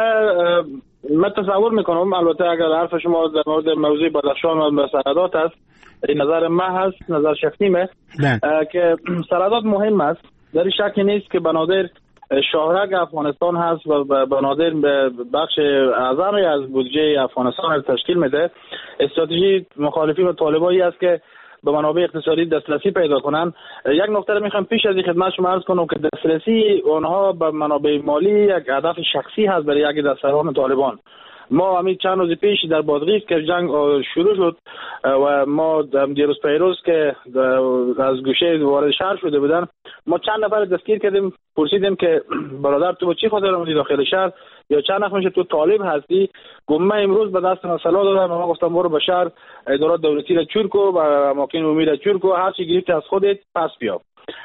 من تصور میکنم، البته اگر حرف شما در مورد موضوع بدخشان و سرحدات است، این نظر من هست، نظر شخصیمه که سرحدات مهم است. در شکی نیست که بنادر شاهرگ افغانستان هست و بنادر بخش اعظمی از بودجه افغانستان را تشکیل میده. استراتژی مخالفین و طالبایی است که به منابع اقتصادی دسترسی پیدا کنن. یک نکته رو میخوام پیش از این خدمت شما عرض کنم که دسترسی اونها به منابع مالی یک هدف شخصی هست برای یک دستگاه طالبان. ما همین چند روز پیش در بادغیس که جنگ شروع شد و ما دیروز پیروز که از گوشه وارد شهر شده بودن، ما چند نفر دستگیر کردیم، پرسیدیم که برادر تو با چی خاطر اومدی داخل شهر یا چند نفر تو طالب هستی؟ گفتم من امروز به دست من سلاح دادم، ما گفتم برو به شهر ادارات دولتی را چور کو و اماکن عمومی را چور کو، هر چی گرفتی از خودت پس بیا.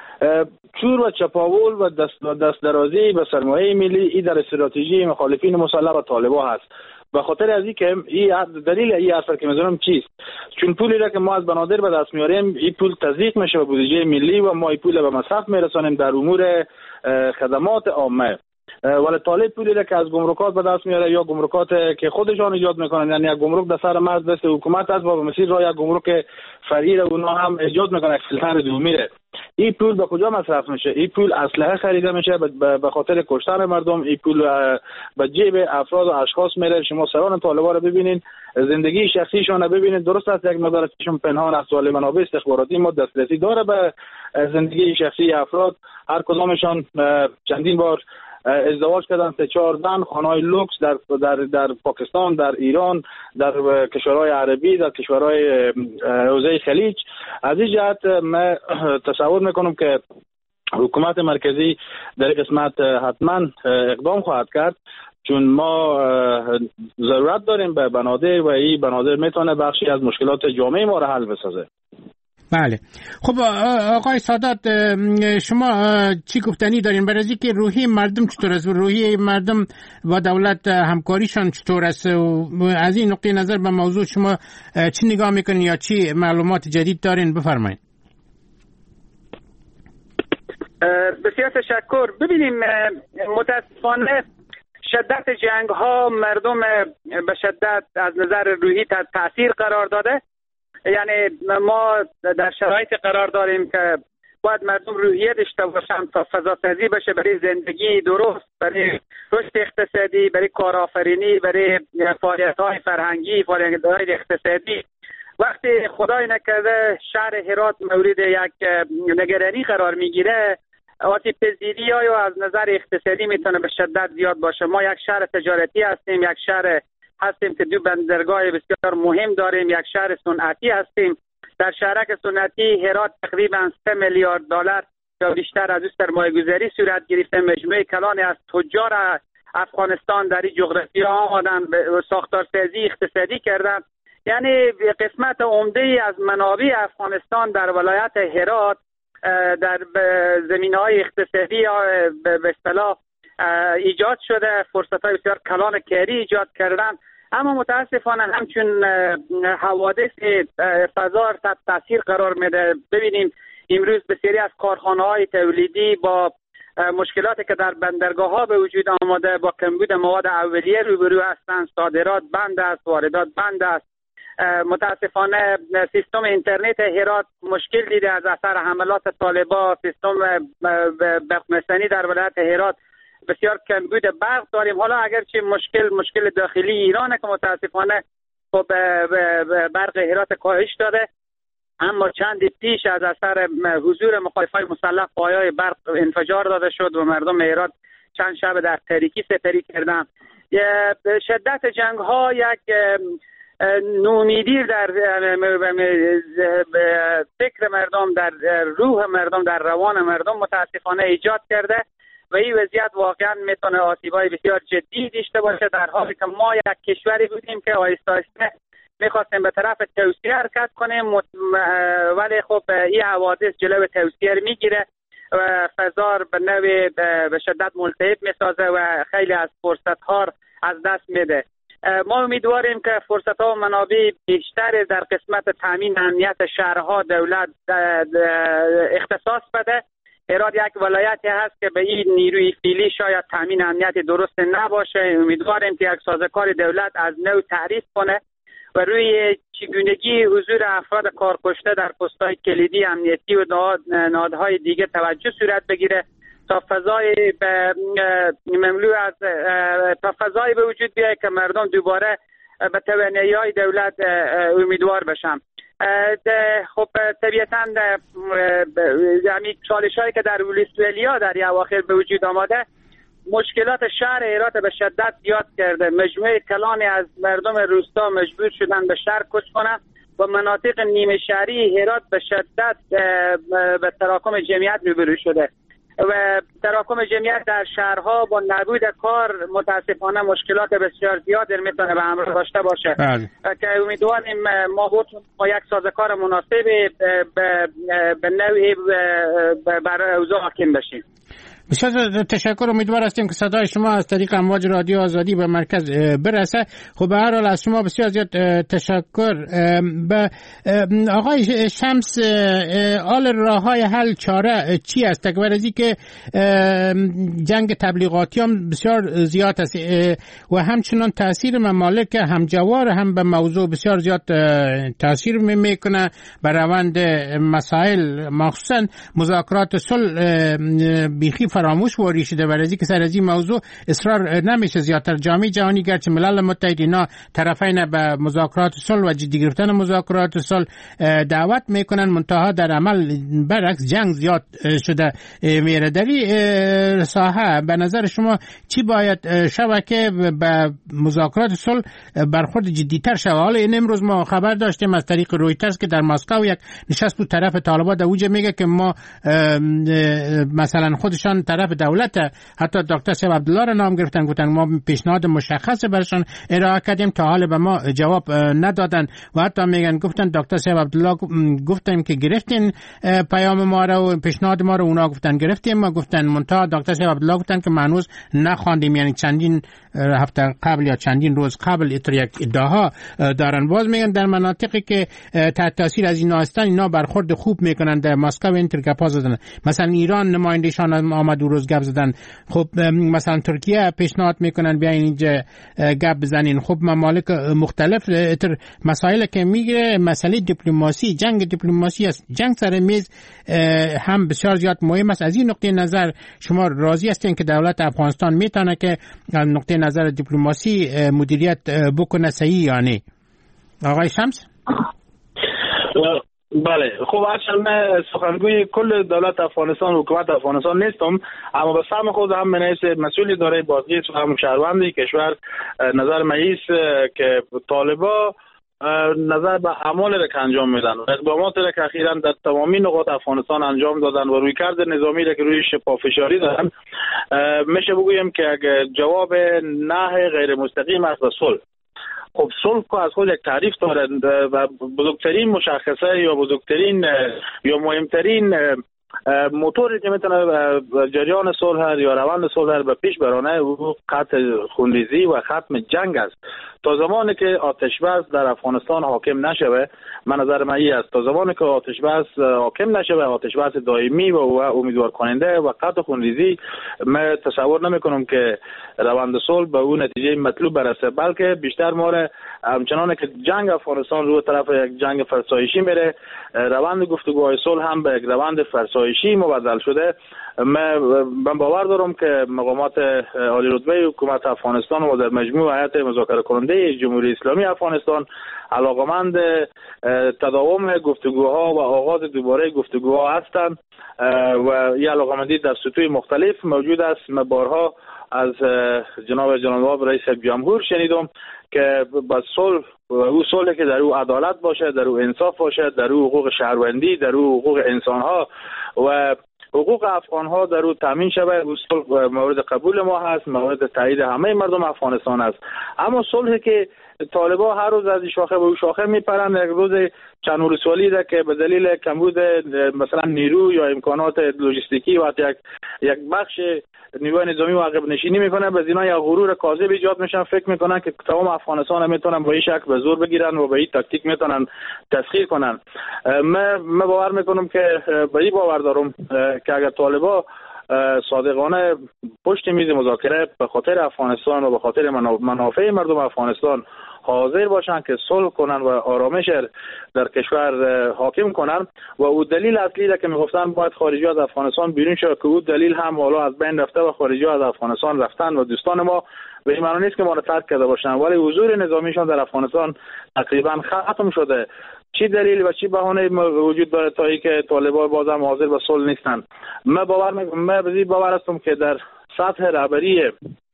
چور و چپاول و دست درازی به سرمایه ملی این در استراتژی مخالفین مسلح و طالبان هست. به خاطر از اینکه دلیل این اثر که میذارم چیست؟ چون پولی را که ما از بنادر به دست میاریم، این پول تزریق میشه به بودجه ملی و ما این پول به مصرف میرسانیم در امور خدمات عامه. ولی طالب پولی را که از گمرکات به دست میاره یا گمرکات که خودشان ایجاد میکنن، یعنی یک گمرک در سر مرز دست حکومت است و به مسیر راه یک گمرک فرعی را اونها هم ایجاد میکنن، فیلتر دومی را. این پول به کجا مصرف میشه؟ این پول اسلحه خریده میشه به خاطر کشتن مردم. این پول به جیب افراد و اشخاص میره. شما سران طالبان رو ببینین، زندگی شخصیشون رو ببینین. درست است یک مقدار چشم پنهان است، ولی منابع استخباراتی ما دسترسی داره به زندگی شخصی افراد. هر کدامشان چندین بار ازدواج کردن، 3-4 زن، خانه‌های لوکس در پاکستان، در ایران، در کشورهای عربی، در کشورهای حوزه خلیج. از این جهت من تصور میکنم که حکومت مرکزی در قسمت حتما اقدام خواهد کرد، چون ما ضرورت داریم به بنادر و این بنادر میتونه بخشی از مشکلات جامعه ما را حل بسازه. بله. خب آقای سادات، شما چی گفتنی دارین برای اینکه روحی مردم چطور است؟ روحی مردم با دولت همکاریشان چطور است؟ و از این نقطه نظر به موضوع شما چی نگاه میکنین یا چی معلومات جدید دارین؟ بفرمایید. بسیار تشکر. ببینیم متاسفانه شدت جنگ ها مردم به شدت از نظر روحی تحت تاثیر قرار داده. یعنی ما در شرایط قرار داریم که باید مردم روحیه داشته باشن تا فضاسازی بشه برای زندگی درست، برای رشد اقتصادی، برای کارآفرینی، برای فعالیت‌های فرهنگی، فعالیت‌های اقتصادی. وقتی خدای نکرده شهر هرات مورد یک نگرانی قرار میگیره، آسیب پذیری یا از نظر اقتصادی میتونه به شدت زیاد باشه. ما یک شهر تجارتی هستیم، یک شهر هستیم که 2 بندرگاه بسیار مهم داریم، یک شهر صنعتی هستیم. در شهرک صنعتی هرات تقریبا 3 میلیارد دلار یا بیشتر از سرمایه‌گذاری صورت گرفته. مجموعه کلانی از تجار افغانستان در این جغرافیا آمدن به ساختارسازی اقتصادی کردن. یعنی قسمت عمده از منابع افغانستان در ولایت هرات در زمینه‌های اقتصادی به اصطلاح ایجاد شده. فرصت‌های بسیار کلان کاری ایجاد کردن، اما متاسفانه همچون حوادث فضا تحت تاثیر قرار میده. ببینیم امروز بسیاری از کارخانه‌های تولیدی با مشکلاتی که در بندرگاه‌ها به وجود آمده، با کمبود مواد اولیه روبرو هستند. صادرات بند است، واردات بند است. متاسفانه سیستم اینترنت هرات مشکل دیده از اثر حملات طالبان. سیستم برق‌مسانی در ولایت هرات بسیار کمبود برق داریم. حالا اگرچه مشکل داخلی ایرانه که متاسفانه خب برق هرات کاهش داده، اما چند پیش از اثر حضور مخالفای مسلح پایه‌های برق انفجار داده شد و مردم هرات چند شب در تاریکی سپری کردن. شدت جنگ ها یک نومیدی در فکر مردم، در روح مردم، در روان مردم متاسفانه ایجاد کرده و این وضعیت واقعا میتونه آسیب‌های بسیار جدی داشته باشه، در حالی که ما یک کشوری بودیم که آهسته آهسته میخواستیم به طرف توسعه حرکت کنیم، ولی خب این حوادث جلو توسعه رو میگیره و فضا به نوعی به شدت ملتهب میسازه و خیلی از فرصت‌ها از دست میده. ما امیدواریم که فرصت‌ها و منابع بیشتر در قسمت تامین امنیت شهرها دولت اختصاص بده. هرات یک ولایتی هست که به این نیروی فعلی شاید تامین امنیت درست نباشه. امیدواریم که یک سازوکار دولت از نو تعریف کنه و روی چگونگی حضور افراد کارکشته در پست‌های کلیدی امنیتی و نهادهای دیگه توجه صورت بگیره تا فضای مملو از تا فضای به وجود بیاید که مردم دوباره به توانایی‌های دولت امیدوار بشن. خب طبیعتاً همین چالش‌هایی که در ولسوالی‌ها در اواخر به وجود آمده مشکلات شهر هرات به شدت زیاد کرده. مجموعه کلانی از مردم روستا مجبور شدن به شهر کوچ کنند و مناطق نیمه شهری هرات به شدت به تراکم جمعیت روبرو شده و تراکم جمعیت در شهرها با نبود کار متاسفانه مشکلات بسیار زیاد میتونه به همراه داشته باشه که امیدواریم ما یک سازوکار مناسب به نوعی برای اوضاع حاکم بشیم. بسیار تشکر. امیدوار هستیم که صدای شما از طریق امواج رادیو آزادی به مرکز برسه. خب به هر حال از شما بسیار زیاد تشکر. به آقای شمس، آل راه‌های حل چاره چی است؟ تکبر ازی که جنگ تبلیغاتی هم بسیار زیاد است و همچنان تاثیر ممالک همجوار هم به موضوع بسیار زیاد تاثیر میکنه بر روند مسائل، مخصوصا مذاکرات صلح بیخی فراموش واری شده و از اینکه سر از این موضوع اصرار نمیشه. زیادتر جامعه جهانی گرچه ملل متحد اینا طرفین به مذاکرات صلح و جدی گرفتن مذاکرات صلح دعوت میکنن، منتها در عمل برعکس جنگ زیاد شده میره. در این ساحه به نظر شما چی باید شود که به مذاکرات صلح برخورد جدیتر شود؟ حالا این امروز ما خبر داشتیم از طریق رویترز که در مسکو یک نشست بود طرف طالبان در اوج میگه که ما مثلا خودشان طرف دولت، حتی دکتر صاحب عبدالله را نام گرفتن، گفتن ما پیشنهاد مشخص برشان ارائه کردیم تا حال به ما جواب ندادن و حتی میگن گفتن دکتر صاحب عبدالله گفتیم که گرفتین پیام ما را و پیشنهاد ما را، اونا گفتن گرفتیم، ما گفتن منتها دکتر صاحب عبدالله گفتن که هنوز نخواندیم، یعنی چندین هفته قبل یا چندین روز قبل ایتر یک ادعاها دارن. باز میگن در مناطقی که تحت تاثیر از اینا هستن اینا برخورد خوب میکنن. در مسکو اینطور گپا زدن، مثلا ایران نمایندگان آمد و روز گپ زدن. خب مثلا ترکیه پیشنهاد میکنن بیاین اینجا گپ بزنین. خب ممالک مختلف ایتر مسائل که میگیره مسئله دیپلماسی، جنگ دیپلماسی است، جنگ سر میز هم بسیار زیاد مهم است. از این نقطه نظر شما راضی هستین که دولت افغانستان میتونه که نقطه نظر دیپلماسی مدیریت بکنه صحیح یا نه؟ آقای شمس؟ بله، خب اصلا من سخنگوی کل دولت افغانستان و حکومت افغانستان نیستم، اما به فهم خود هم من مسئول اداره بازگشت و هم شهروندی کشور نظر ماییست که طالبا نظر به اعمال را که انجام میدن و اقدامات را که اخیراً در تمامی نقاط افغانستان انجام دادن و رویکرد نظامی را که رویش پافشاری دادن، میشه بگویم که اگر جواب نه غیر مستقیم است به صلح. خب صلح که از خود یک تعریف داره و بزرگترین مشخصه یا بزرگترین یا مهمترین موتوری که میتونه جریان صلح یا روند صلح به پیش برانه او قطع خونریزی و ختم جنگ است. تا زمانی که آتش بس در افغانستان حاکم نشوه، من نظر من این است، تا زمانی که آتش بس حاکم نشوه، آتش بس دائمی و امیدوار کننده و قطع خونریزی، من تصور نمی کنم که روند صلح به اون نتیجه مطلوب برسه، بلکه بیشتر ما همچنان که جنگ افغانستان رو طرف یک جنگ فرسایشی میره، روند گفتگوهای صلح هم به یک روند فرسایشی مبدل شده. من باور دارم که مقامات عالی رتبه حکومت افغانستان و در مجموع هیئت مذاکره کننده جمهوری اسلامی افغانستان علاقمند تداوم گفتگوها و آغاز دوباره گفتگوها هستند و این علاقمندی در سطوح مختلف موجود است. من بارها از جناب رئیس جمهور شنیدم که با صلح، او صلحی که در او عدالت باشه، در او انصاف باشه، در او حقوق شهروندی، در او حقوق انسانها و حقوق افغان ها در او تامین شود. صلح مورد قبول ما هست، مورد تایید همه مردم افغانستان است. اما صلحی که طالبا هر روز از شاخه به او شاخه میپرند، یک روز چند ولسوالی ده که به دلیل کمبود مثلا نیرو یا امکانات لوجستیکی و یک بخش نیروی نظامی عقب نشینی میکنه، به زینا یا غرور کاذب ایجاد میشن، فکر میکنن که تمام افغانستان میتونن با این شکل به زور بگیرن و به این تاکتیک میتونن تسخیر کنن. من باور میکنم که به این باور دارم که اگر طالبا صادقانه پشت میز مذاکره به خاطر افغانستان و به خاطر منافع مردم افغانستان حاضر باشن که صلح کنن و آرامش در کشور حاکم کنن و او دلیل اصلی که میگفتن باید خارجی از افغانستان بیرون شد، که او دلیل هم حالا از بین رفته و خارجی از افغانستان رفتن و دوستان ما به این معنی نیست که ما را ترک کرده باشن، ولی حضور نظامیشان در افغانستان تقریبا ختم شده. چی دلیل و چی بهانه وجود داره تا اینکه طالبان بازم حاضر به صلح نیستن؟ من باور هستم که در سطح رهبری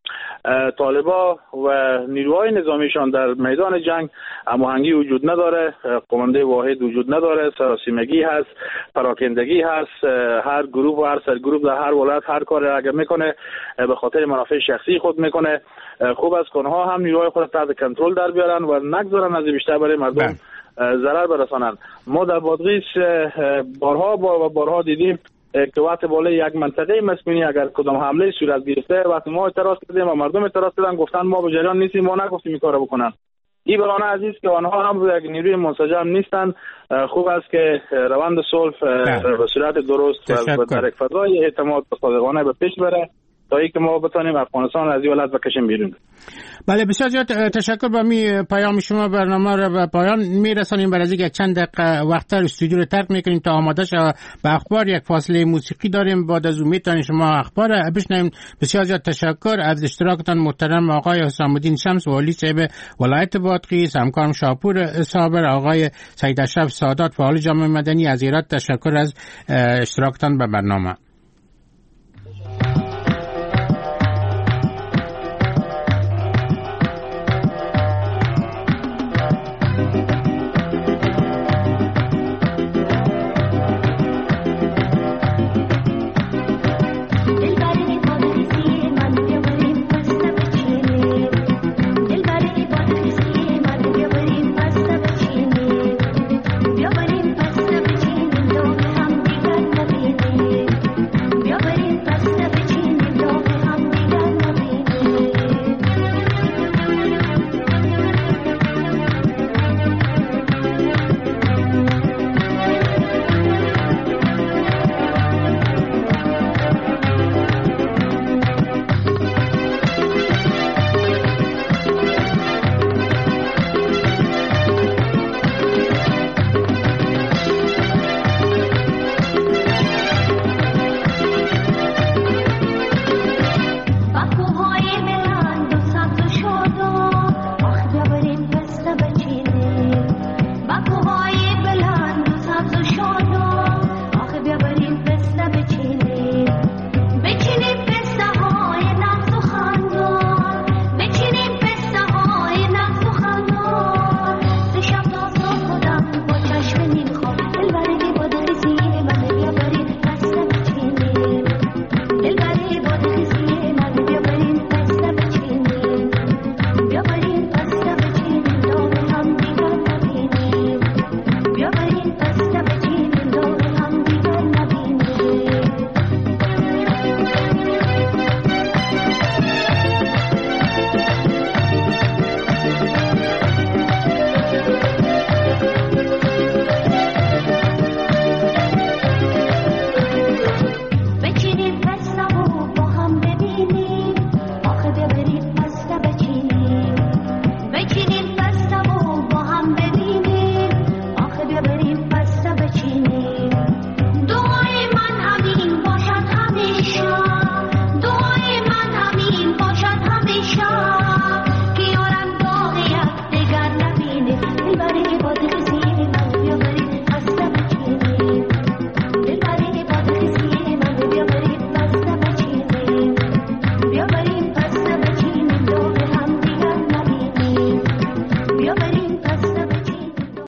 طالبا و نیروهای نظامیشان در میدان جنگ هماهنگی وجود نداره، قمانده واحد وجود نداره، سراسیمگی هست، پراکندگی هست، هر گروه و هر سرگروه در هر ولایت هر کار اگر میکنه به خاطر منافع شخصی خود میکنه. خوب از کنها هم نیروهای خود تحت کنترل در بیارن و نگذارن از بیشتر برای مردم ضرر برسانن. ما در بادغیس بارها دیدیم که وقت بالای یک منطقه مسکونی اگر کدام حمله صورت گرفته، وقتی ما اعتراض کردیم و مردم اعتراض کردن گفتن ما به جریان نیستیم، ما نگفتیم این کارو بکنن. این برانه عزیز که آنها هم یک نیروی منسجم نیستن. خوب است که روند صلح به صورت درست و در یک فضای اعتماد صادقانه به پیش بره تا اینکه ما بتونیم افغانستان از این ولایت بکشیم بیرون. بله، بسیار زیاد تشکر. با پیام شما برنامه را به پایان میرسانیم. برای از اینکه چند دقیقه وقت‌تر استودیو رو ترک میکنیم تا آماده شد به اخبار. یک فاصله موسیقی داریم، بعد از اون میتونیم شما اخبار بشنویم. بسیار زیاد تشکر از اشتراکتان محترم آقای حسام الدین شمس والی صاحب ولایت بادغیس، همکارم شاپور صابر، آقای سید اشرف سادات فعال جامعه مدنی. از ایراد تشکر از اشتراکتان به برنامه.